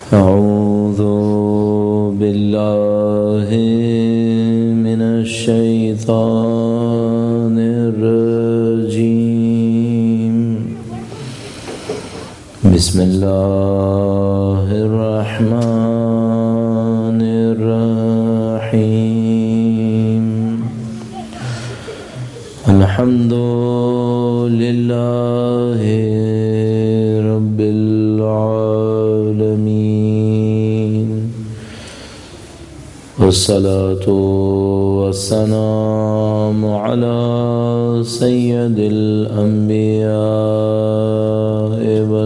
أعوذ بالله من الشيطان الرجيم. بسم الله الرحمن الرحيم. الحمد لله رب العالمين، والصلاة والسلام على سيد الأنبياء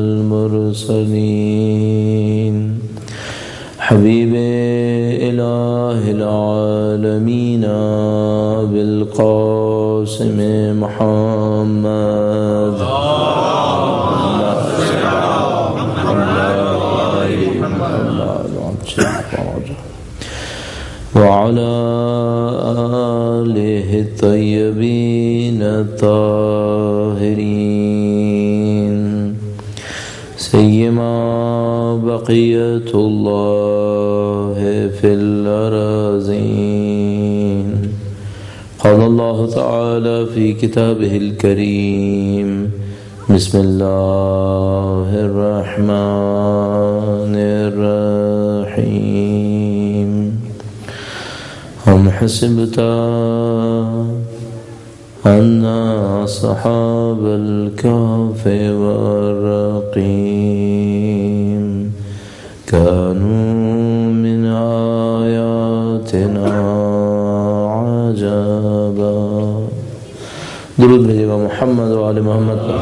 والمرسلين، حبيب إله العالمين بالقاسم محمد وعلى آله الطيبين الطاهرين، سيما بقية الله في الأراضين. قال الله تعالى في كتابه الكريم: بسم الله الرحمن الرحيم. أم حسبت أن أصحاب الكهف والرقيم كانوا من آياتنا عجبا. درود بھیجے گا محمد و آل محمد پر.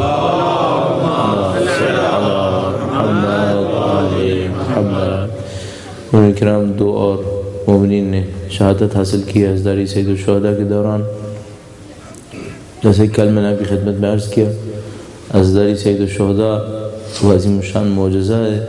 محمد کرام، دو اور مومنین نے شہادت حاصل کی ہے حضرت سید الشہداء کے دوران. جیسے کل میں نے آپ کی خدمت میں عرض کیا، حضرت سید الشہداء وہ عظیم الشان معجزہ ہے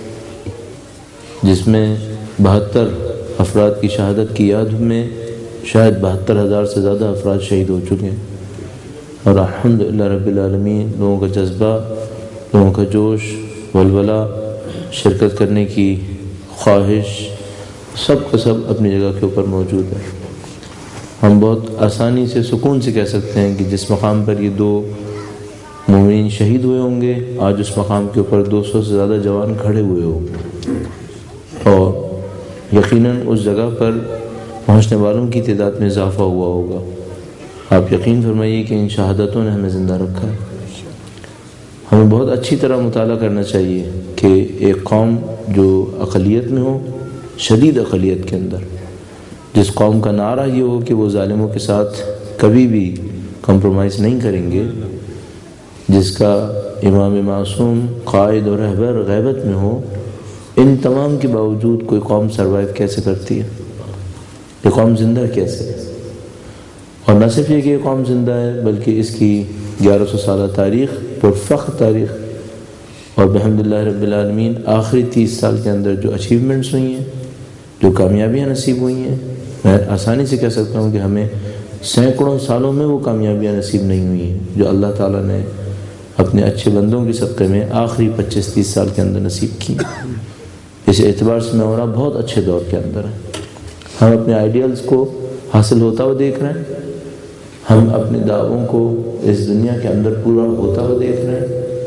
جس میں 72 افراد کی شہادت کی یاد میں شاید 72,000 سے زیادہ افراد شہید ہو چکے ہیں. اور الحمدللہ رب العالمین، لوگوں کا جذبہ، لوگوں کا جوش، ولولہ، شرکت کرنے کی خواہش، سب کا سب اپنی جگہ کے اوپر موجود ہے. ہم بہت آسانی سے سکون سے کہہ سکتے ہیں کہ جس مقام پر یہ دو مومنین شہید ہوئے ہوں گے، آج اس مقام کے اوپر 200 سے زیادہ جوان کھڑے ہوئے ہوں گے، اور یقیناً اس جگہ پر پہنچنے والوں کی تعداد میں اضافہ ہوا ہوگا. آپ یقین فرمائیے کہ ان شہادتوں نے ہمیں زندہ رکھا ہے. ہمیں بہت اچھی طرح مطالعہ کرنا چاہیے کہ ایک قوم جو اقلیت میں ہو، شدید اقلیت کے اندر، جس قوم کا نعرہ یہ ہو کہ وہ ظالموں کے ساتھ کبھی بھی کمپرومائز نہیں کریں گے، جس کا امام معصوم قائد اور رہبر غیبت میں ہو، ان تمام کے باوجود کوئی قوم سروائیو کیسے کرتی ہے؟ یہ قوم زندہ کیسے ہے؟ اور نہ صرف یہ کہ یہ قوم زندہ ہے، بلکہ اس کی 1100 سالہ تاریخ، پرفخر تاریخ، اور بحمدللہ رب العالمین آخری 30 سال کے اندر جو اچیومنٹس ہوئی ہیں، جو کامیابیاں نصیب ہوئی ہیں، میں آسانی سے کہہ سکتا ہوں کہ ہمیں سینکڑوں سالوں میں وہ کامیابیاں نصیب نہیں ہوئی ہیں جو اللہ تعالیٰ نے اپنے اچھے بندوں کے صدقے میں آخری 25-30 سال کے اندر نصیب کی. اس اعتبار سے میں اور آپ بہت اچھے دور کے اندر ہیں. ہم اپنے آئیڈیلز کو حاصل ہوتا ہوا دیکھ رہے ہیں، ہم اپنے دعووں کو اس دنیا کے اندر پورا ہوتا ہوا دیکھ رہے ہیں.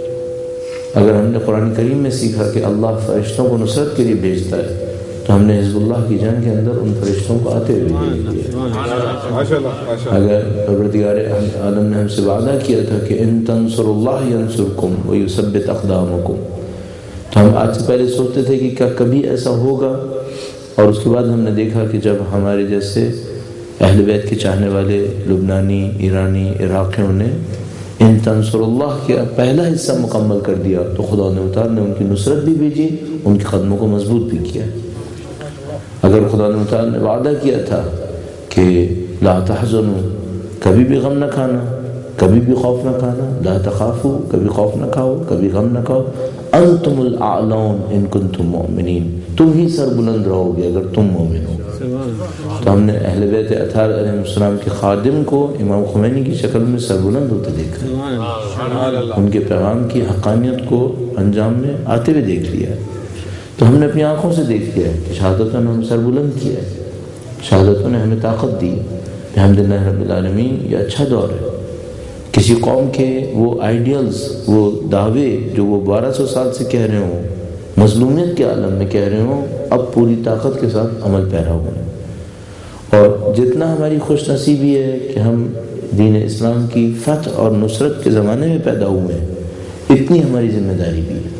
اگر ہم نے قرآن کریم میں سیکھا کہ اللہ فرشتوں کو نصرت کے لیے بھیجتا ہے، تو ہم نے حزب اللہ کی جنگ کے اندر ان فرشتوں کو آتے ہوئے دیکھ لیا. اگر پروردگار عالم نے ہم سے وعدہ کیا تھا کہ ان تنصروا اللہ ینصرکم ویثبت اقدامکم، تو ہم آج سے پہلے سوچتے تھے کہ کیا کبھی ایسا ہوگا؟ اور اس کے بعد ہم نے دیکھا کہ جب ہمارے جیسے اہل بیت کے چاہنے والے لبنانی، ایرانی، عراقیوں نے ان تنصر اللہ کا پہلا حصہ مکمل کر دیا، تو خدا نے ان کی نصرت بھی بھیجی، ان کے قدموں کو مضبوط بھی کیا. اگر خدا نے وعدہ کیا تھا کہ لا تحزنوا، کبھی بھی غم نہ کھانا، کبھی بھی خوف نہ کھانا، لا تخافوا، کبھی خوف نہ کھاؤ، کبھی غم نہ کھاؤ، انتم الاعلون ان کنتم مؤمنین، تم ہی سر بلند رہو گے اگر تم مومن ہو. تو ہم نے اہل بیت اطہار علیہ السلام کے خادم کو امام خمینی کی شکل میں سر بلند ہوتے دیکھا، ان کے پیغام کی حقانیت کو انجام میں آتے ہوئے دیکھ لیا. تو ہم نے اپنی آنکھوں سے دیکھ لیا ہے کہ شہادتوں نے ہمیں سر بلند کیا ہے، شہادتوں نے ہمیں طاقت دی. الحمدللہ رب العالمین. یہ اچھا دور ہے. کسی قوم کے وہ آئیڈیلز، وہ دعوے جو وہ 1200 سال سے کہہ رہے ہوں، مظلومیت کے عالم میں کہہ رہے ہوں، اب پوری طاقت کے ساتھ عمل پیرا ہوئے ہیں. اور جتنا ہماری خوش نصیبی ہے کہ ہم دین اسلام کی فتح اور نصرت کے زمانے میں پیدا ہوئے ہیں، اتنی ہماری ذمہ داری بھی ہے.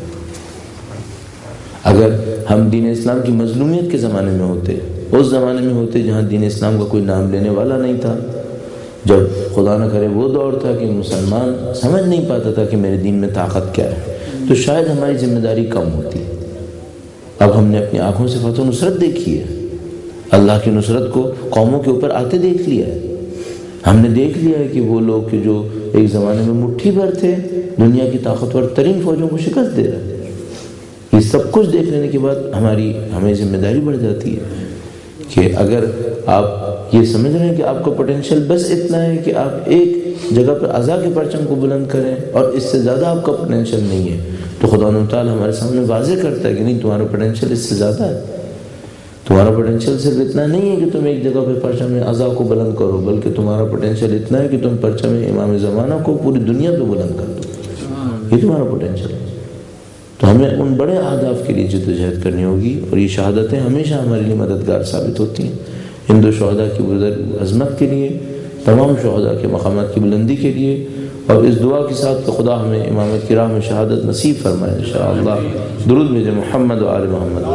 اگر ہم دین اسلام کی مظلومیت کے زمانے میں ہوتے، اس زمانے میں ہوتے جہاں دین اسلام کا کوئی نام لینے والا نہیں تھا، جب خدا نہ کرے وہ دور تھا کہ مسلمان سمجھ نہیں پاتا تھا کہ میرے دین میں طاقت کیا ہے، تو شاید ہماری ذمہ داری کم ہوتی. اب ہم نے اپنی آنکھوں سے فتح و نصرت دیکھی ہے، اللہ کی نصرت کو قوموں کے اوپر آتے دیکھ لیا ہے. ہم نے دیکھ لیا ہے کہ وہ لوگ کہ جو ایک زمانے میں مٹھی بھر تھے، دنیا کی طاقتور ترین فوجوں کو شکست دے رہے. یہ سب کچھ دیکھ لینے کے بعد ہمیں ذمہ داری بڑھ جاتی ہے کہ اگر آپ یہ سمجھ رہے ہیں کہ آپ کا پوٹینشیل بس اتنا ہے کہ آپ ایک جگہ پر عزا کے پرچم کو بلند کریں اور اس سے زیادہ آپ کا پوٹینشیل نہیں ہے، تو خدا تعالیٰ ہمارے سامنے واضح کرتا ہے کہ نہیں، تمہارا پوٹینشیل اس سے زیادہ ہے. تمہارا پوٹینشیل صرف اتنا نہیں ہے کہ تم ایک جگہ پہ پرچم عزا کو بلند کرو، بلکہ تمہارا پوٹینشیل اتنا ہے کہ تم پرچم امام زمانہ کو پوری دنیا پہ بلند کر دو. یہ تمہارا پوٹینشیل ہے. تو ہمیں ان بڑے اہداف کے لیے جدوجہد کرنی ہوگی، اور یہ شہادتیں ہمیشہ ہمارے لیے مددگار ثابت ہوتی ہیں. ان دو شہداء کی بزرگ عظمت کے لیے، تمام شہداء کے مقامات کی بلندی کے لیے، اور اس دعا کے ساتھ کہ خدا ہمیں امامت کی راہ میں شہادت نصیب فرمائے انشاءاللہ. درود بھیجیں محمد و آل محمد.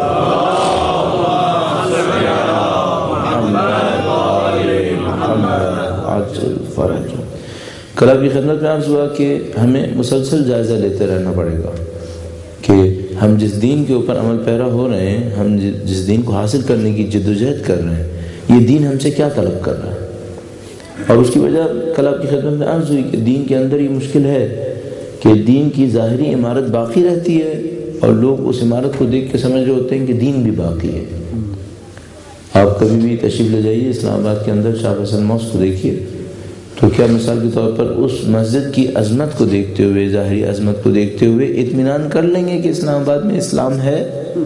کل آپ کی خدمت میں عرض ہوا کہ ہمیں مسلسل جائزہ لیتے رہنا پڑے گا کہ ہم جس دین کے اوپر عمل پیرا ہو رہے ہیں، ہم جس دین کو حاصل کرنے کی جدوجہد کر رہے ہیں، یہ دین ہم سے کیا طلب کر رہا ہے. اور اس کی وجہ کل آپ کی خدمت میں عرض ہوئی کہ دین کے اندر یہ مشکل ہے کہ دین کی ظاہری عمارت باقی رہتی ہے، اور لوگ اس عمارت کو دیکھ کے سمجھ رہے ہوتے ہیں کہ دین بھی باقی ہے. آپ کبھی بھی تشریف لے جائیے اسلام آباد کے اندر شاہ حسن ماسک کو دیکھیے، تو کیا مثال کے طور پر اس مسجد کی عظمت کو دیکھتے ہوئے، ظاہری عظمت کو دیکھتے ہوئے اطمینان کر لیں گے کہ اسلام آباد میں اسلام ہے؟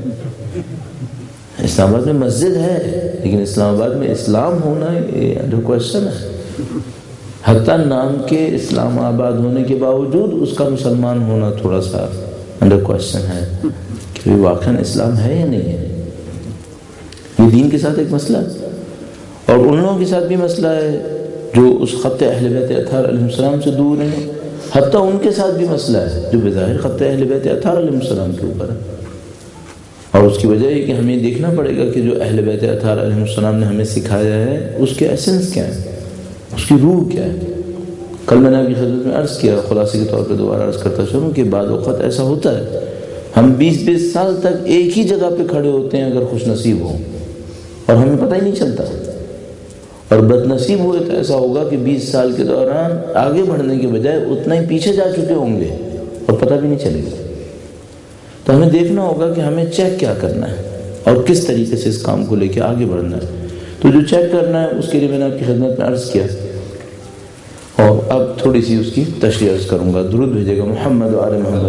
اسلام آباد میں مسجد ہے، لیکن اسلام آباد میں اسلام ہونا یہ انڈر کوشچن ہے. حتیٰ نام کے اسلام آباد ہونے کے باوجود اس کا مسلمان ہونا تھوڑا سا انڈر کوشچن ہے کہ واقعاً اسلام ہے یا نہیں ہے. یہ دین کے ساتھ ایک مسئلہ ہے، اور ان لوگوں کے ساتھ بھی مسئلہ ہے جو اس خط اہل بیت اطہار علیہ السلام سے دور ہیں. حتیٰ ان کے ساتھ بھی مسئلہ ہے جو بظاہر خط اہل بیت اطہار علیہ السلام کے اوپر ہے. اور اس کی وجہ یہ کہ ہمیں دیکھنا پڑے گا کہ جو اہل بیت اطہار علیہ السلام نے ہمیں سکھایا ہے اس کے ایسنس کیا ہے، اس کی روح کیا ہے. کل میں نے آپ کی خدمت میں عرض کیا، خلاصے کے طور پہ دوبارہ عرض کرتا چلوں کہ بعض اوقات ایسا ہوتا ہے ہم 20-20 سال تک ایک ہی جگہ پہ کھڑے ہوتے ہیں اگر خوش نصیب ہوں، اور ہمیں پتہ ہی نہیں چلتا. اور بد نصیب ہوئے تو ایسا ہوگا کہ 20 سال کے دوران آگے بڑھنے کے بجائے اتنا ہی پیچھے جا چکے ہوں گے اور پتہ بھی نہیں چلے گا. تو ہمیں دیکھنا ہوگا کہ ہمیں چیک کیا کرنا ہے اور کس طریقے سے اس کام کو لے کے آگے بڑھنا ہے. تو جو چیک کرنا ہے اس کے لیے میں نے آپ کی خدمت میں عرض کیا، اور اب تھوڑی سی اس کی تشریح عرض کروں گا. درود بھیجے گا محمد و آل محمد.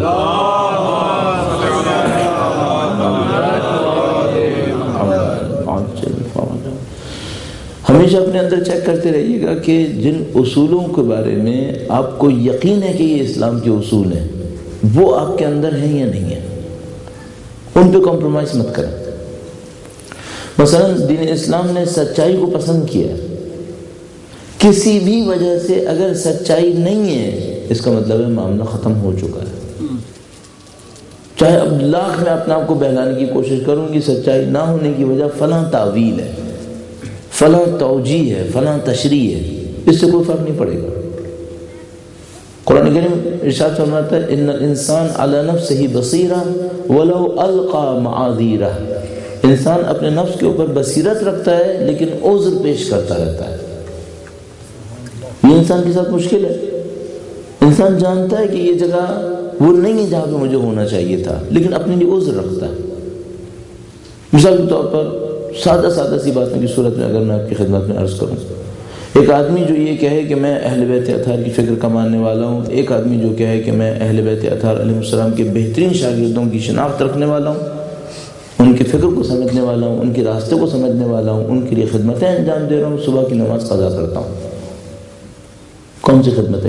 ہمیشہ اپنے اندر چیک کرتے رہیے گا کہ جن اصولوں کے بارے میں آپ کو یقین ہے کہ یہ اسلام کے اصول ہیں، وہ آپ کے اندر ہیں یا نہیں ہیں. ان پہ کمپرومائز مت کریں. مثلا دین اسلام نے سچائی کو پسند کیا، کسی بھی وجہ سے اگر سچائی نہیں ہے اس کا مطلب ہے معاملہ ختم ہو چکا ہے. چاہے اب لاکھ میں اپنے آپ کو بہلانے کی کوشش کروں گی، سچائی نہ ہونے کی وجہ فلاں تعویل ہے، فلاں توجیہ ہے، فلاں تشریح ہے، اس سے کوئی فرق نہیں پڑے گا. قرآن کریم ارشاد فرماتا ہے ان الانسان علی نفسہ بصیرہ ولو القى معاذیرہ. انسان اپنے نفس کے اوپر بصیرت رکھتا ہے لیکن عذر پیش کرتا رہتا ہے. یہ انسان کے ساتھ مشکل ہے. انسان جانتا ہے کہ یہ جگہ وہ نہیں ہے جہاں پہ مجھے ہونا چاہیے تھا، لیکن اپنے لیے عذر رکھتا ہے. مثال کے طور پر سادہ سی باتوں کی صورت میں اگر میں آپ کی خدمت میں عرض کروں، ایک آدمی جو یہ کہے کہ میں اہل بیت اطہار کی فکر کا ماننے والا ہوں، ایک آدمی جو کہے کہ میں اہل بیت اطہار علیہ السلام کے بہترین شاگردوں کی شناخت رکھنے والا ہوں، ان کی فکر کو سمجھنے والا ہوں، ان کے راستے کو سمجھنے والا ہوں، ان کے لیے خدمتیں انجام دے رہا ہوں، صبح کی نماز قضا کرتا ہوں. کون سی خدمت ہے؟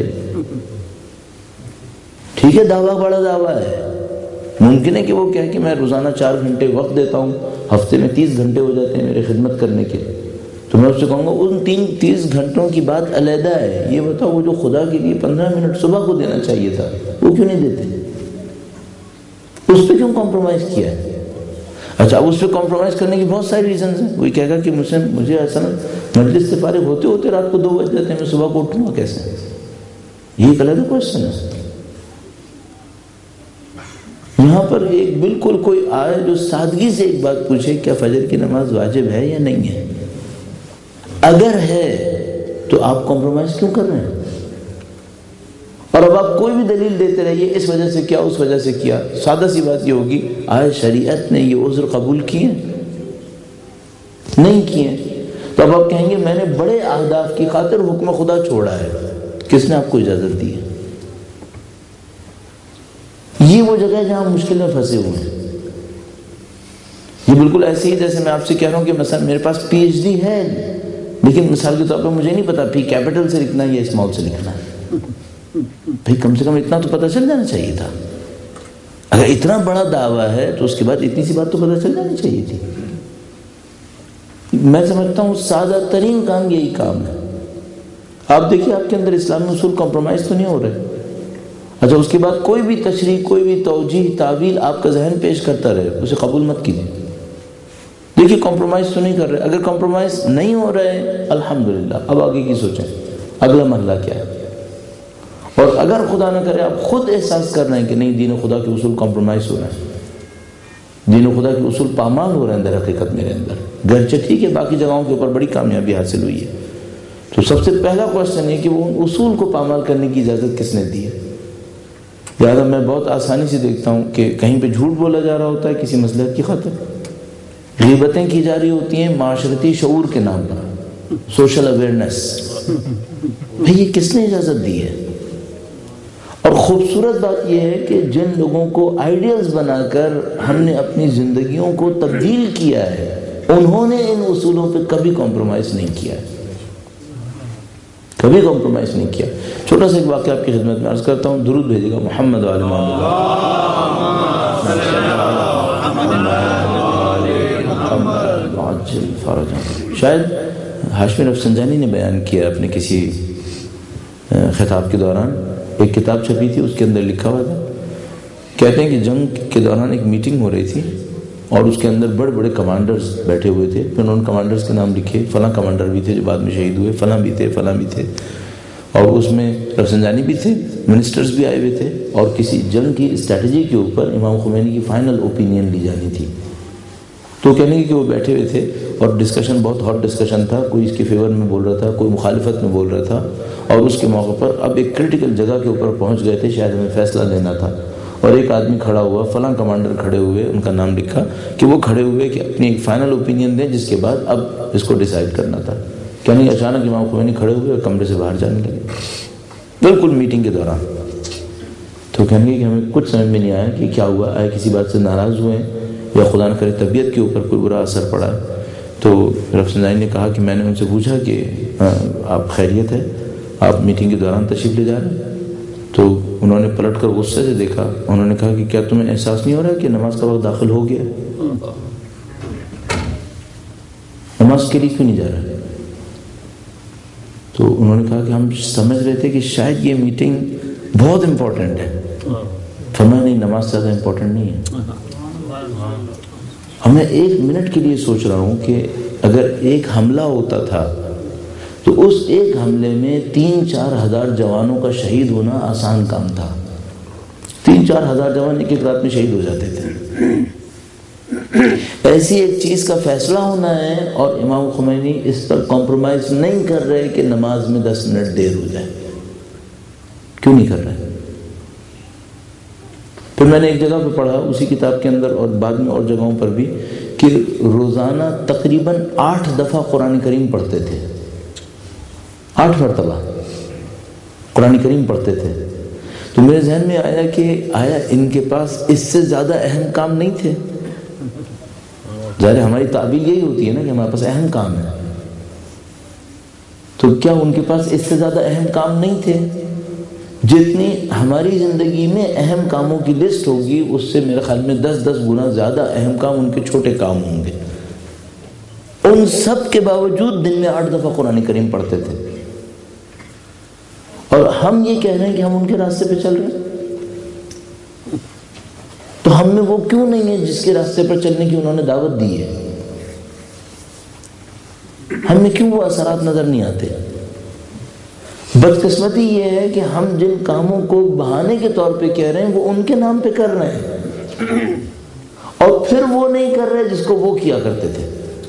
ٹھیک ہے دعویٰ بڑا دعویٰ ہے، ممکن ہے کہ وہ کہے کہ میں روزانہ 4 گھنٹے وقت دیتا ہوں، ہفتے میں 30 گھنٹے ہو جاتے ہیں میرے خدمت کرنے کے. تو میں اس سے کہوں گا ان 30 گھنٹوں کی بات علیحدہ ہے، یہ بتاؤ وہ جو خدا کے لیے 15 منٹ صبح کو دینا چاہیے تھا وہ کیوں نہیں دیتے؟ اس پہ کیوں کمپرومائز کیا ہے؟ اچھا اب اس پہ کمپرومائز کرنے کی بہت ساری ریزنز ہیں. کوئی کہے گا کہ مجھے ایسا نا مجلس سے فارغ ہوتے ہوتے رات کو 2 بج جاتے ہیں، میں صبح کو اٹھوں گا کیسے؟ یہ ایک علیحدہ کوشچن ہے. یہاں پر ایک بالکل کوئی آئے جو سادگی سے ایک بات پوچھے کیا فجر کی نماز واجب ہے یا نہیں ہے؟ اگر ہے تو آپ کمپرومائز کیوں کر رہے ہیں؟ اور اب آپ کوئی بھی دلیل دیتے رہیے اس وجہ سے کیا اس وجہ سے کیا. سادہ سی بات یہ ہوگی آئے شریعت نے یہ عذر قبول کیے؟ نہیں کیے. تو اب آپ کہیں گے میں نے بڑے اہداف کی خاطر حکم خدا چھوڑا ہے. کس نے آپ کو اجازت دی ہے؟ یہ وہ جگہ ہے جہاں مشکل میں پھنسے ہوئے ہیں. یہ بالکل ایسے ہی جیسے میں آپ سے کہہ رہا ہوں کہ مثلا میرے پاس PhD ہے لیکن مثال کے طور پر مجھے نہیں پتا P کیپٹل سے لکھنا ہے یا اسمال سے لکھنا ہے. بھائی کم سے کم اتنا تو پتہ چل جانا چاہیے تھا. اگر اتنا بڑا دعویٰ ہے تو اس کے بعد اتنی سی بات تو پتہ چل جانی چاہیے تھی. میں سمجھتا ہوں سادہ ترین کام یہی کام ہے. آپ دیکھیے آپ کے اندر اسلامی اصول کمپرومائز تو نہیں ہو رہے. اچھا اس کے بعد کوئی بھی تشریح کوئی بھی توجیہ تعویل آپ کا ذہن پیش کرتا رہے اسے قبول مت کیجیے. دیکھیے کمپرومائز تو نہیں کر رہے. اگر کمپرومائز نہیں ہو رہے الحمدللہ اب آگے کی سوچیں اگلا مرحلہ کیا ہے. اور اگر خدا نہ کرے آپ خود احساس کر رہے ہیں کہ نہیں دین خدا کے اصول کمپرومائز ہو رہے ہیں، دین خدا کے اصول پامال ہو رہے ہیں در حقیقت میرے اندر، گرچہ ٹھیک ہے باقی جگہوں کے اوپر بڑی کامیابی حاصل ہوئی ہے، تو سب سے پہلا کوشچن ہے کہ وہ ان اصول کو پامال کرنے کی اجازت کس نے دی ہے. لہٰذا میں بہت آسانی سے دیکھتا ہوں کہ کہیں پہ جھوٹ بولا جا رہا ہوتا ہے کسی مصلحت کی خاطر، غیبتیں کی جا رہی ہوتی ہیں معاشرتی شعور کے نام پر، سوشل اویئرنیس. بھئی یہ کس نے اجازت دی ہے؟ اور خوبصورت بات یہ ہے کہ جن لوگوں کو آئیڈیلز بنا کر ہم نے اپنی زندگیوں کو تبدیل کیا ہے انہوں نے ان اصولوں پہ کبھی کمپرومائز نہیں کیا ہے، کبھی کمپرومائز نہیں کیا. چھوٹا سا ایک واقعہ آپ کی خدمت میں عرض کرتا ہوں. درود بھیجے گا محمد و آل محمد. شاید ہاشمی رفسنجانی نے بیان کیا اپنے کسی خطاب کے دوران، ایک کتاب چھپی تھی اس کے اندر لکھا ہوا تھا، کہتے ہیں کہ جنگ کے دوران ایک میٹنگ ہو رہی تھی اور اس کے اندر بڑے بڑے کمانڈرز بیٹھے ہوئے تھے. پھر انہوں نے کمانڈرز کے نام لکھے، فلاں کمانڈر بھی تھے جو بعد میں شہید ہوئے، فلاں بھی تھے فلاں بھی تھے، اور اس میں رفسنجانی بھی تھے، منسٹرز بھی آئے ہوئے تھے، اور کسی جنگ کی اسٹریٹجی کے اوپر امام خمینی کی فائنل اوپینین لی جانی تھی. تو کہنے کہ وہ بیٹھے ہوئے تھے اور ڈسکشن بہت ہاٹ ڈسکشن تھا، کوئی اس کے فیور میں بول رہا تھا کوئی مخالفت میں بول رہا تھا، اور اس کے موقع پر اب ایک کرٹیکل جگہ کے اوپر پہنچ گئے تھے، شاید ہمیں فیصلہ لینا تھا. اور ایک آدمی کھڑا ہوا، فلاں کمانڈر کھڑے ہوئے، ان کا نام لکھا کہ وہ کھڑے ہوئے کہ اپنی ایک فائنل اوپینین دیں جس کے بعد اب اس کو ڈیسائیڈ کرنا تھا. کہنے اچانک امام خمینی کھڑے ہوئے اور کمرے سے باہر جانے لگے بالکل میٹنگ کے دوران. تو کہنے لگے کہ ہمیں کچھ سمجھ میں نہیں آیا کہ کیا ہوا، آئے کسی بات سے ناراض ہوئے یا خدا نہ کرے طبیعت کے اوپر کوئی برا اثر پڑا ہے. تو رفسنجانی نے کہا کہ میں نے ان سے پوچھا کہ آپ خیریت ہے، آپ میٹنگ کے دوران تشریف لے جا رہے ہیں؟ تو انہوں نے پلٹ کر غصے سے دیکھا، انہوں نے کہا کہ کیا تمہیں احساس نہیں ہو رہا کہ نماز کا وقت داخل ہو گیا؟ نماز کے لیے کیوں نہیں جا رہا؟ تو انہوں نے کہا کہ ہم سمجھ رہے تھے کہ شاید یہ میٹنگ بہت امپورٹنٹ ہے. فرمایا نہیں، نماز زیادہ امپورٹنٹ نہیں ہے. میں 1 منٹ کے لیے سوچ رہا ہوں کہ اگر ایک حملہ ہوتا تھا تو اس ایک حملے میں 3-4 ہزار جوانوں کا شہید ہونا آسان کام تھا. 3-4 ہزار جوان ایک رات میں شہید ہو جاتے تھے. ایسی ایک چیز کا فیصلہ ہونا ہے اور امام خمینی اس پر کمپرومائز نہیں کر رہے کہ نماز میں 10 منٹ دیر ہو جائے. کیوں نہیں کر رہے؟ پھر میں نے ایک جگہ پہ پڑھا اسی کتاب کے اندر اور بعد میں اور جگہوں پر بھی کہ روزانہ تقریباً 8 دفعہ قرآن کریم پڑھتے تھے. 8 مرتبہ قرآن کریم پڑھتے تھے. تو میرے ذہن میں آیا کہ آیا ان کے پاس اس سے زیادہ اہم کام نہیں تھے؟ ظاہر ہماری تعبیر یہی ہوتی ہے نا کہ ہمارے پاس اہم کام ہے، تو کیا ان کے پاس اس سے زیادہ اہم کام نہیں تھے؟ جتنی ہماری زندگی میں اہم کاموں کی لسٹ ہوگی اس سے میرے خیال میں 10 گنا زیادہ اہم کام ان کے چھوٹے کام ہوں گے۔ ان سب کے باوجود دن میں 8 دفعہ قرآن کریم پڑھتے تھے، اور ہم یہ کہہ رہے ہیں کہ ہم ان کے راستے پہ چل رہے ہیں، تو ہم میں وہ کیوں نہیں ہے جس کے راستے پر چلنے کی انہوں نے دعوت دی ہے؟ ہم میں کیوں وہ اثرات نظر نہیں آتے؟ بدقسمتی یہ ہے کہ ہم جن کاموں کو بہانے کے طور پہ کہہ رہے ہیں وہ ان کے نام پہ کر رہے ہیں، اور پھر وہ نہیں کر رہے جس کو وہ کیا کرتے تھے۔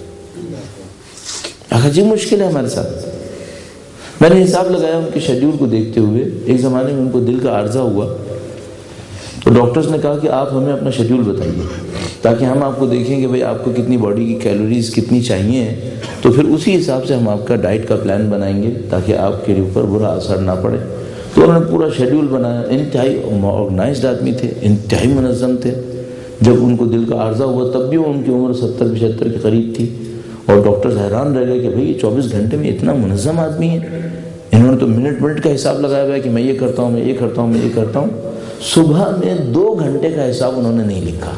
عجیب مشکل ہے ہمارے ساتھ۔ میں نے حساب لگایا ان کے شیڈیول کو دیکھتے ہوئے، ایک زمانے میں ان کو دل کا عارضہ ہوا تو ڈاکٹرز نے کہا کہ آپ ہمیں اپنا شیڈیول بتائیے تاکہ ہم آپ کو دیکھیں کہ بھئی آپ کو کتنی باڈی کی کیلوریز کتنی چاہیے، تو پھر اسی حساب سے ہم آپ کا ڈائٹ کا پلان بنائیں گے تاکہ آپ کے اوپر برا اثر نہ پڑے۔ تو انہوں نے پورا شیڈیول بنایا، انتہائی آرگنائزڈ آدمی تھے، انتہائی منظم تھے۔ جب ان کو دل کا عارضہ ہوا تب بھی ان کی عمر 70-75 کے قریب تھی، اور ڈاکٹرز حیران رہ گئے کہ بھئی یہ 24 گھنٹے میں اتنا منظم آدمی ہے۔ انہوں نے تو منٹ کا حساب لگایا ہوا ہے کہ میں یہ کرتا ہوں، میں یہ کرتا ہوں، میں یہ کرتا ہوں۔ صبح میں 2 گھنٹے کا حساب انہوں نے نہیں لکھا،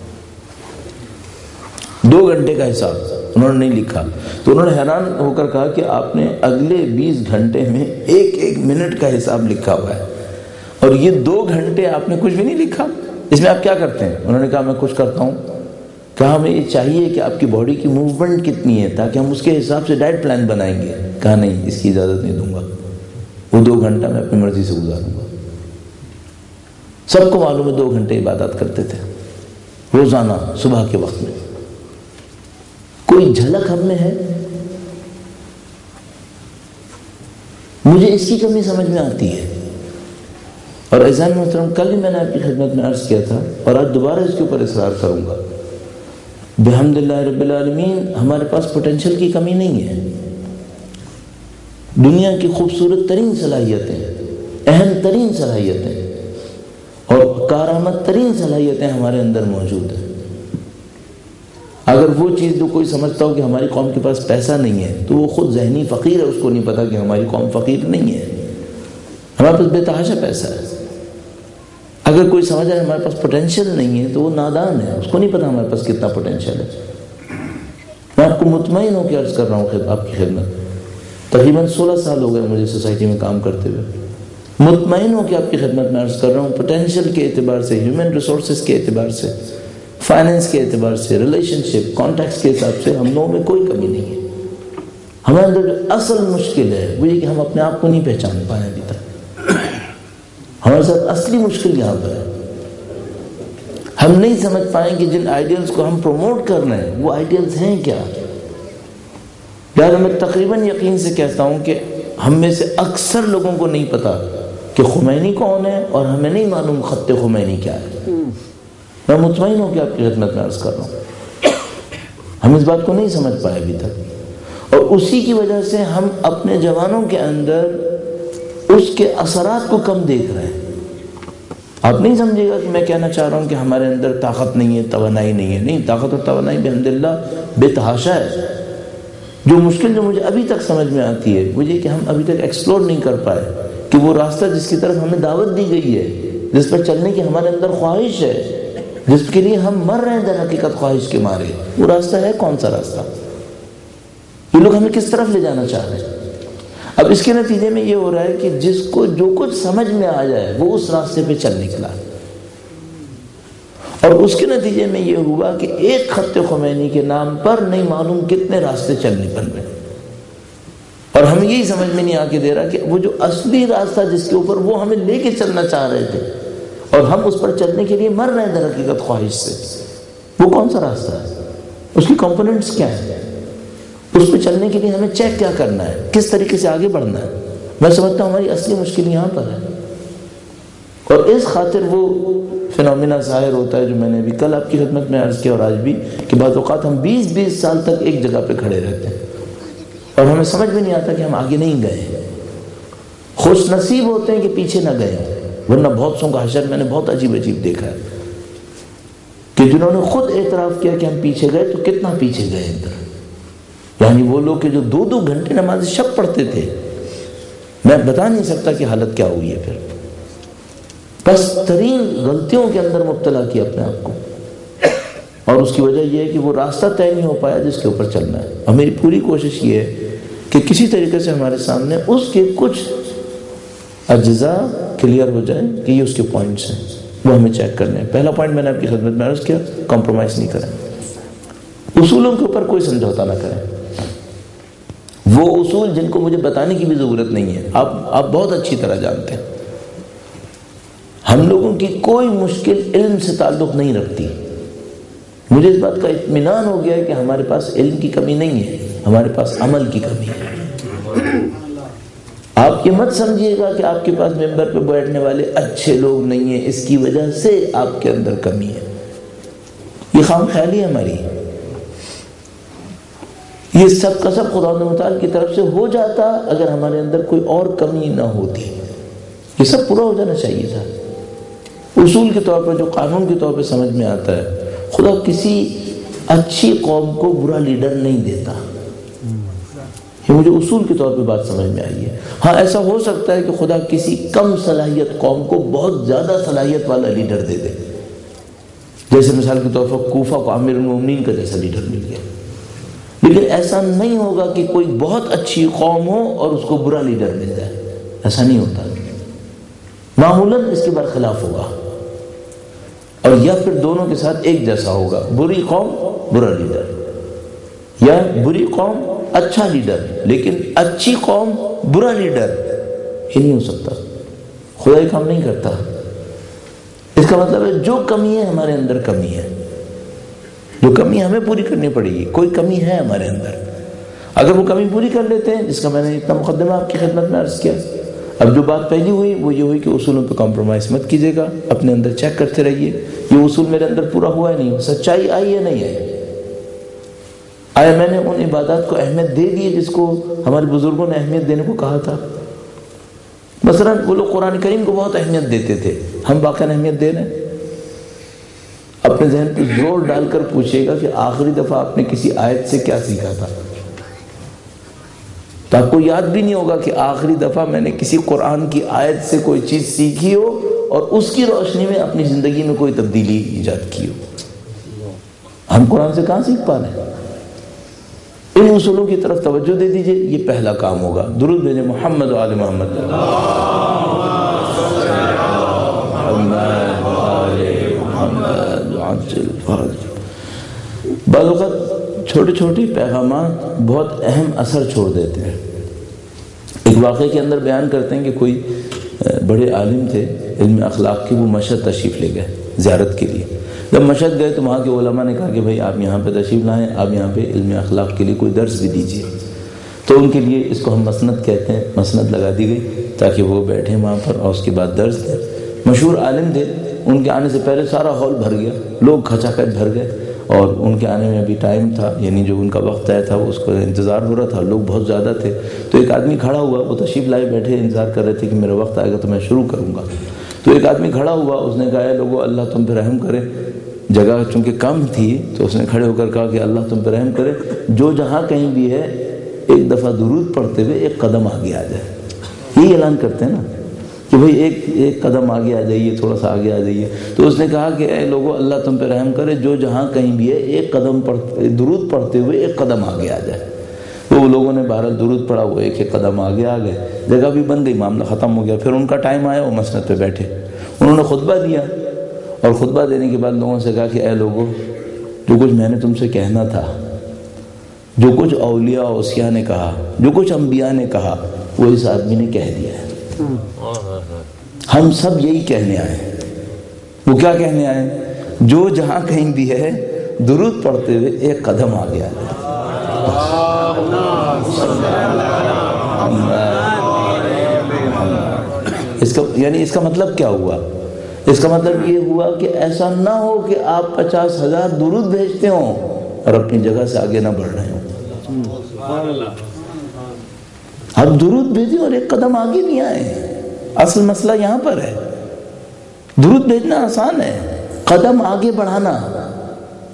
2 گھنٹے کا حساب انہوں نے نہیں لکھا۔ تو انہوں نے حیران ہو کر کہا کہ آپ نے اگلے 20 گھنٹے میں 1 منٹ کا حساب لکھا ہوا ہے، اور یہ 2 گھنٹے آپ نے کچھ بھی نہیں لکھا، اس میں آپ کیا کرتے ہیں؟ انہوں نے کہا میں کچھ کرتا ہوں۔ کہا ہمیں یہ چاہیے کہ آپ کی باڈی کی موومنٹ کتنی ہے تاکہ ہم اس کے حساب سے ڈائٹ پلان بنائیں گے۔ کہا نہیں، اس کی اجازت نہیں دوں گا، وہ 2 گھنٹہ میں اپنی مرضی سے گزاروں گا۔ سب کو معلوم ہے 2 گھنٹے عبادت کرتے تھے روزانہ صبح کے وقت میں۔ کوئی جھلک ہم میں ہے؟ مجھے اس کی کمی سمجھ میں آتی ہے، اور اعزاز محترم کل ہی میں نے آپ کی خدمت میں عرض کیا تھا اور آج دوبارہ اس کے اوپر اصرار کروں گا، بحمد اللہ رب العالمین ہمارے پاس پوٹینشیل کی کمی نہیں ہے۔ دنیا کی خوبصورت ترین صلاحیتیں، اہم ترین صلاحیتیں اور کارآمد ترین صلاحیتیں ہمارے اندر موجود ہیں۔ اگر وہ چیز جو کوئی سمجھتا ہو کہ ہماری قوم کے پاس پیسہ نہیں ہے تو وہ خود ذہنی فقیر ہے، اس کو نہیں پتا کہ ہماری قوم فقیر نہیں ہے، ہمارے پاس بے تحاشا پیسہ ہے۔ اگر کوئی سمجھ رہا ہے ہمارے پاس پوٹینشیل نہیں ہے تو وہ نادان ہے، اس کو نہیں پتا ہمارے پاس کتنا پوٹینشیل ہے۔ میں آپ کو مطمئن ہو کے عرض کر رہا ہوں آپ کی خدمت، تقریباً 16 سال ہو گئے مجھے سوسائٹی میں کام کرتے ہوئے، مطمئن ہو کہ آپ کی خدمت میں عرض کر رہا ہوں پوٹینشیل کے اعتبار سے، ہیومن ریسورسز کے اعتبار سے، فائنینس کے اعتبار سے، ریلیشن شپ کانٹیکٹس کے حساب سے ہم لوگوں میں کوئی کمی نہیں ہے۔ ہمارے اندر جو اصل مشکل ہے وہ یہ کہ ہم اپنے آپ کو نہیں پہچان پائے ابھی تک۔ ہمارے ساتھ اصلی مشکل یہاں پر ہے، ہم نہیں سمجھ پائیں کہ جن آئیڈیلز کو ہم پروموٹ کر رہے ہیں وہ آئیڈیلز ہیں کیا۔ یار میں تقریباً یقین سے کہتا ہوں کہ ہم میں سے اکثر لوگوں کو نہیں پتا کہ خمینی کون ہے، اور ہمیں نہیں معلوم خط خمینی کیا ہے۔ میں مطمئن ہوں کہ آپ کی خدمت میں عرض کر رہا ہوں ہم اس بات کو نہیں سمجھ پائے ابھی تک، اور اسی کی وجہ سے ہم اپنے جوانوں کے اندر اس کے اثرات کو کم دیکھ رہے ہیں۔ آپ نہیں سمجھے گا کہ میں کہنا چاہ رہا ہوں کہ ہمارے اندر طاقت نہیں ہے، توانائی نہیں ہے، نہیں، طاقت اور توانائی بحمدللہ بے تحاشا ہے۔ جو مشکل جو مجھے ابھی تک سمجھ میں آتی ہے وہ یہ کہ ہم ابھی تک ایکسپلور نہیں کر پائے کہ وہ راستہ جس کی طرف ہمیں دعوت دی گئی ہے، جس پر چلنے کی ہمارے اندر خواہش ہے، جس کے لیے ہم مر رہے ہیں در حقیقت خواہش کے مارے، وہ راستہ ہے کون سا راستہ؟ یہ لوگ ہمیں کس طرف لے جانا چاہ رہے ہیں؟ اب اس کے نتیجے میں یہ ہو رہا ہے کہ جس کو جو کچھ سمجھ میں آ جائے وہ اس راستے پہ چل نکلا، اور اس کے نتیجے میں یہ ہوا کہ ایک خط خمینی کے نام پر نہیں معلوم کتنے راستے چل نکل رہے، اور ہمیں یہی سمجھ میں نہیں آ کے دے رہا کہ وہ جو اصلی راستہ جس کے اوپر وہ ہمیں لے کے چلنا چاہ رہے تھے اور ہم اس پر چلنے کے لیے مر رہے ہیں در حقیقت خواہش سے، وہ کون سا راستہ ہے، اس کی کمپوننٹس کیا ہیں، اس پہ چلنے کے لیے ہمیں چیک کیا کرنا ہے، کس طریقے سے آگے بڑھنا ہے۔ میں سمجھتا ہوں ہماری اصلی مشکل یہاں پر ہے، اور اس خاطر وہ فنومینا ظاہر ہوتا ہے جو میں نے ابھی کل آپ کی خدمت میں عرض کیا اور آج بھی، کہ بعض اوقات ہم 20 سال تک ایک جگہ پہ کھڑے رہتے ہیں اور ہمیں سمجھ بھی نہیں آتا کہ ہم آگے نہیں گئے، خوش نصیب ہوتے ہیں کہ پیچھے نہ گئے، ورنہ بہت سوں کا حشر میں نے بہت عجیب دیکھا ہے کہ کہ جنہوں نے خود اعتراف کیا کہ ہم پیچھے گئے، تو کتنا پیچھے گئے ادھر، یعنی وہ لوگ کہ جو 2 گھنٹے نماز شب پڑھتے تھے، میں بتا نہیں سکتا کہ حالت کیا ہوئی ہے پھر، بس ترین غلطیوں کے اندر مبتلا کیا اپنے آپ کو، اور اس کی وجہ یہ ہے کہ وہ راستہ طے نہیں ہو پایا جس کے اوپر چلنا ہے۔ اور میری پوری کوشش یہ ہے کہ کسی طریقے سے ہمارے سامنے اس کے کچھ اجزاء کلیئر ہو جائیں کہ یہ اس کے پوائنٹس ہیں، وہ ہمیں چیک کرنے ہیں۔ پہلا پوائنٹ میں نے آپ کی خدمت میں عرض کیا، کمپرومائز نہیں کریں، اصولوں کے اوپر کوئی سمجھوتا نہ کریں۔ وہ اصول جن کو مجھے بتانے کی بھی ضرورت نہیں ہے، آپ بہت اچھی طرح جانتے ہیں، ہم لوگوں کی کوئی مشکل علم سے تعلق نہیں رکھتی۔ مجھے اس بات کا اطمینان ہو گیا ہے کہ ہمارے پاس علم کی کمی نہیں ہے، ہمارے پاس عمل کی کمی ہے۔ آپ یہ مت سمجھیے گا کہ آپ کے پاس ممبر پہ بیٹھنے والے اچھے لوگ نہیں ہیں، اس کی وجہ سے آپ کے اندر کمی ہے، یہ خام خیالی ہے ہماری۔ یہ سب کا سب خدا متعال کی طرف سے ہو جاتا اگر ہمارے اندر کوئی اور کمی نہ ہوتی، یہ سب پورا ہو جانا چاہیے تھا۔ اصول کے طور پر جو قانون کے طور پہ سمجھ میں آتا ہے، خدا کسی اچھی قوم کو برا لیڈر نہیں دیتا، یہ مجھے اصول کے طور پہ بات سمجھ میں آئی ہے۔ ہاں ایسا ہو سکتا ہے کہ خدا کسی کم صلاحیت قوم کو بہت زیادہ صلاحیت والا لیڈر دے دے، جیسے مثال کے طور پر کوفہ کو امیر المومنین کا جیسا لیڈر مل گیا، لیکن ایسا نہیں ہوگا کہ کوئی بہت اچھی قوم ہو اور اس کو برا لیڈر مل جائے، ایسا نہیں ہوتا، معمولاً اس کے برخلاف ہوگا، اور یا پھر دونوں کے ساتھ ایک جیسا ہوگا، بری قوم برا لیڈر، یا بری قوم اچھا لیڈر، لیکن اچھی قوم برا لیڈر، یہ نہیں ہو سکتا، خدا یہ کام نہیں کرتا۔ اس کا مطلب ہے جو کمی ہے ہمارے اندر کمی ہے، جو کمی ہمیں پوری کرنی پڑے گی، کوئی کمی ہے ہمارے اندر، اگر وہ کمی پوری کر لیتے ہیں، جس کا میں نے اتنا مقدمہ آپ کی خدمت میں عرض کیا۔ اب جو بات پہلی ہوئی وہ یہ ہوئی کہ اصولوں پہ کمپرومائز مت کیجیے گا، اپنے اندر چیک کرتے رہیے، یہ اصول میرے اندر پورا ہوا ہے نہیں، سچائی آئی ہے نہیں ہے، آیا میں نے ان عبادات کو اہمیت دے دی جس کو ہمارے بزرگوں نے اہمیت دینے کو کہا تھا؟ مثلا وہ لوگ قرآن کریم کو بہت اہمیت دیتے تھے، ہم واقعا اہمیت دے رہے ہیں؟ اپنے ذہن پہ زور ڈال کر پوچھئے گا کہ آخری دفعہ آپ نے کسی آیت سے کیا سیکھا تھا، تو آپ کو یاد بھی نہیں ہوگا کہ آخری دفعہ میں نے کسی قرآن کی آیت سے کوئی چیز سیکھی ہو اور اس کی روشنی میں اپنی زندگی میں کوئی تبدیلی ایجاد کی ہو۔ ہم قرآن سے کہاں سیکھ پا رہے ہیں؟ ان اصولوں کی طرف توجہ دے دیجئے، یہ پہلا کام ہوگا۔ درود بھیجیں محمد و آل محمد۔ بعض اوقات چھوٹے چھوٹے پیغامات بہت اہم اثر چھوڑ دیتے ہیں۔ ایک واقعے کے اندر بیان کرتے ہیں کہ کوئی بڑے عالم تھے علم اخلاق کے، وہ مشہد تشریف لے گئے زیارت کے لیے۔ جب مشہد گئے تو وہاں کے علماء نے کہا کہ بھائی آپ یہاں پہ تشریف لائیں، آپ یہاں پہ علم اخلاق کے لیے کوئی درس بھی دیجیے۔ تو ان کے لیے اس کو ہم مسند کہتے ہیں، مسند لگا دی گئی تاکہ وہ بیٹھیں وہاں پر اور اس کے بعد درس دیں۔ مشہور عالم تھے، ان کے آنے سے پہلے سارا ہال بھر گیا، لوگ کھچا کھچ بھر گئے، اور ان کے آنے میں ابھی ٹائم تھا، یعنی جو ان کا وقت طے تھا اس کو انتظار ہو رہا تھا، لوگ بہت زیادہ تھے۔ تو ایک آدمی کھڑا ہوا، وہ تشریف لائے بیٹھے انتظار کر رہے تھے کہ میرا وقت آئے گا تو میں شروع کروں گا۔ تو ایک آدمی کھڑا ہوا، اس نے کہا اے لوگو اللہ تم پہ رحم کرے، جگہ چونکہ کم تھی تو اس نے کھڑے ہو کر کہا کہ اللہ تم پہ رحم کرے، جو جہاں کہیں بھی ہے ایک دفعہ درود پڑھتے ہوئے ایک قدم آگے آ جائے۔ یہی اعلان کرتے ہیں نا کہ بھئی ایک قدم آگے آ جائیے، تھوڑا سا آگے آ جائیے۔ تو اس نے کہا کہ اے لوگو اللہ تم پہ رحم کرے، جو جہاں کہیں بھی ہے ایک قدم درود پڑھتے ہوئے ایک قدم آگے آ جائے۔ تو وہ لوگوں نے بہرحال درود پڑھا، وہ ایک قدم آگے آ گئے، جگہ بھی بن گئی، معاملہ ختم ہو گیا۔ پھر ان کا ٹائم آیا، وہ مسند پہ بیٹھے، انہوں نے خطبہ دیا، اور خطبہ دینے کے بعد لوگوں سے کہا کہ اے لوگو، جو کچھ میں نے تم سے کہنا تھا، جو کچھ اولیاء و اوصیاء نے کہا، جو کچھ انبیاء نے کہا، وہ اس آدمی نے کہہ دیا ہے۔ ہم سب یہی کہنے آئے ہیں۔ وہ کیا کہنے آئے ہیں؟ جو جہاں کہیں بھی ہے درود پڑھتے ہوئے ایک قدم آگے آ جائے۔ اس کا مطلب کیا ہوا؟ اس کا مطلب یہ ہوا کہ ایسا نہ ہو کہ آپ 50,000 درود بھیجتے ہوں اور اپنی جگہ سے آگے نہ بڑھ رہے ہوں۔ آپ درود بھیجیں اور ایک قدم آگے نہیں آئے۔ اصل مسئلہ یہاں پر ہے، درود بھیجنا آسان ہے، قدم آگے بڑھانا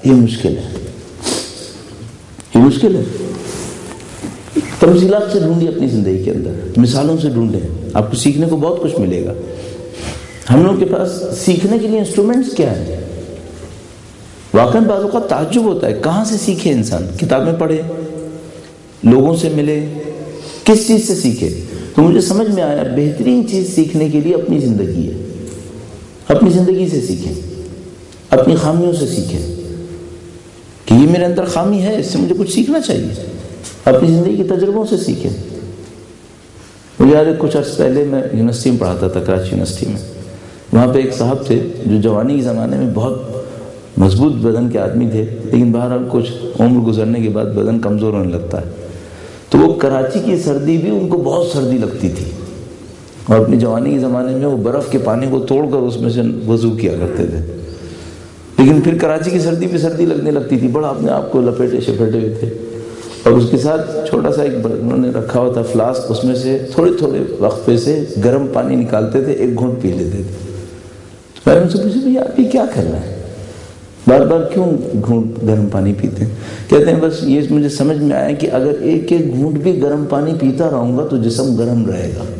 یہ مشکل ہے، یہ مشکل ہے۔ تمثیلات سے ڈھونڈیے اپنی زندگی کے اندر، مثالوں سے ڈھونڈیں، آپ کو سیکھنے کو بہت کچھ ملے گا۔ ہم لوگ کے پاس سیکھنے کے لیے انسٹرومنٹس کیا ہیں؟ واقعاً بعض اوقات تعجب ہوتا ہے، کہاں سے سیکھے انسان؟ کتابیں پڑھے، لوگوں سے ملے، کس چیز سے سیکھے؟ تو مجھے سمجھ میں آیا بہترین چیز سیکھنے کے لیے اپنی زندگی ہے۔ اپنی زندگی سے سیکھیں، اپنی خامیوں سے سیکھیں کہ یہ میرے اندر خامی ہے، اس سے مجھے کچھ سیکھنا چاہیے۔ اپنی زندگی کے تجربوں سے سیکھیں۔ مجھے یاد ہے کچھ عرص پہلے میں یونیورسٹی میں پڑھاتا تھا، کراچی یونیورسٹی میں۔ وہاں پہ ایک صاحب تھے جو جوانی کے زمانے میں بہت مضبوط بدن کے آدمی تھے، لیکن بہرحال کچھ عمر گزرنے کے بعد بدن کمزور ہونے لگتا ہے۔ تو وہ کراچی کی سردی بھی ان کو بہت سردی لگتی تھی، اور اپنی جوانی کے زمانے میں وہ برف کے پانی کو توڑ کر اس میں سے وضو کیا کرتے تھے، لیکن پھر کراچی کی سردی پہ سردی لگنے لگتی تھی، بڑا اپنے آپ کو لپیٹے شپیٹے ہوئے تھے، اور اس کے ساتھ چھوٹا سا ایک انہوں نے رکھا ہوا تھا فلاسک، اس میں سے تھوڑے تھوڑے وقفے سے گرم پانی نکالتے تھے، ایک گھونٹ پی لیتے تھے۔ میں نے ان سے پوچھا بھئی آپ یہ کیا کر رہے ہیں، بار بار کیوں گھونٹ گرم پانی پیتے ہیں؟ کہتے ہیں بس یہ مجھے سمجھ میں آیا کہ اگر ایک ایک گھونٹ بھی گرم پانی پیتا رہوں گا تو جسم گرم رہے گا۔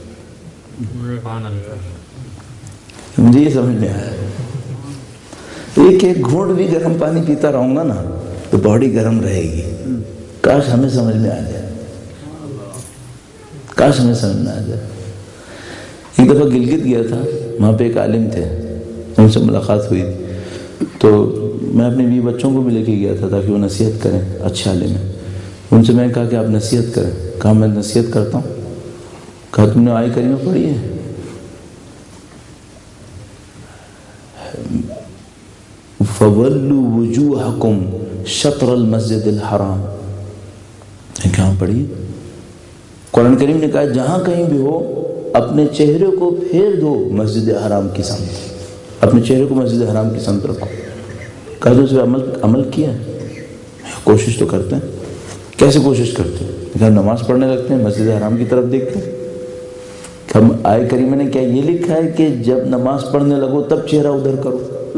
مجھے یہ سمجھ میں آیا ایک ایک گھونٹ بھی گرم پانی پیتا رہوں گا نا تو باڈی گرم رہے گی۔ کاش ہمیں سمجھ میں آ جائے، کاش ہمیں سمجھ میں آ جائے۔ ایک دفعہ گلگت گیا تھا، وہاں پہ ایک عالم تھے، ان سے ملاقات ہوئی، تو میں اپنے بیوی بچوں کو بھی لے کے گیا تھا تاکہ وہ نصیحت کریں، اچھے عالم ہیں۔ ان سے میں نے کہا کہ آپ نصیحت کریں، کہا میں نصیحت کرتا ہوں۔ کہا تم نے آیت کریمہ پڑھی ہے؟ فَوَلُّوا وُجُوهَكُمْ شَطْرَ الْمَسْجِدِ الْحَرَامِ، کہاں پڑھی؟ قرآن کریم نے کہا جہاں کہیں بھی ہو اپنے چہرے کو پھیر دو مسجد حرام کی سمت، اپنے چہرے کو مسجد حرام کی سمت رکھو۔ کہا تو اس پہ عمل کیا ہے؟ کوشش تو کرتے ہیں۔ کیسے کوشش کرتے ہیں؟ کہ نماز پڑھنے لگتے ہیں، مسجد حرام کی طرف دیکھتے ہیں۔ ہم آیت کریمہ نے کیا یہ لکھا ہے کہ جب نماز پڑھنے لگو تب چہرہ ادھر کرو؟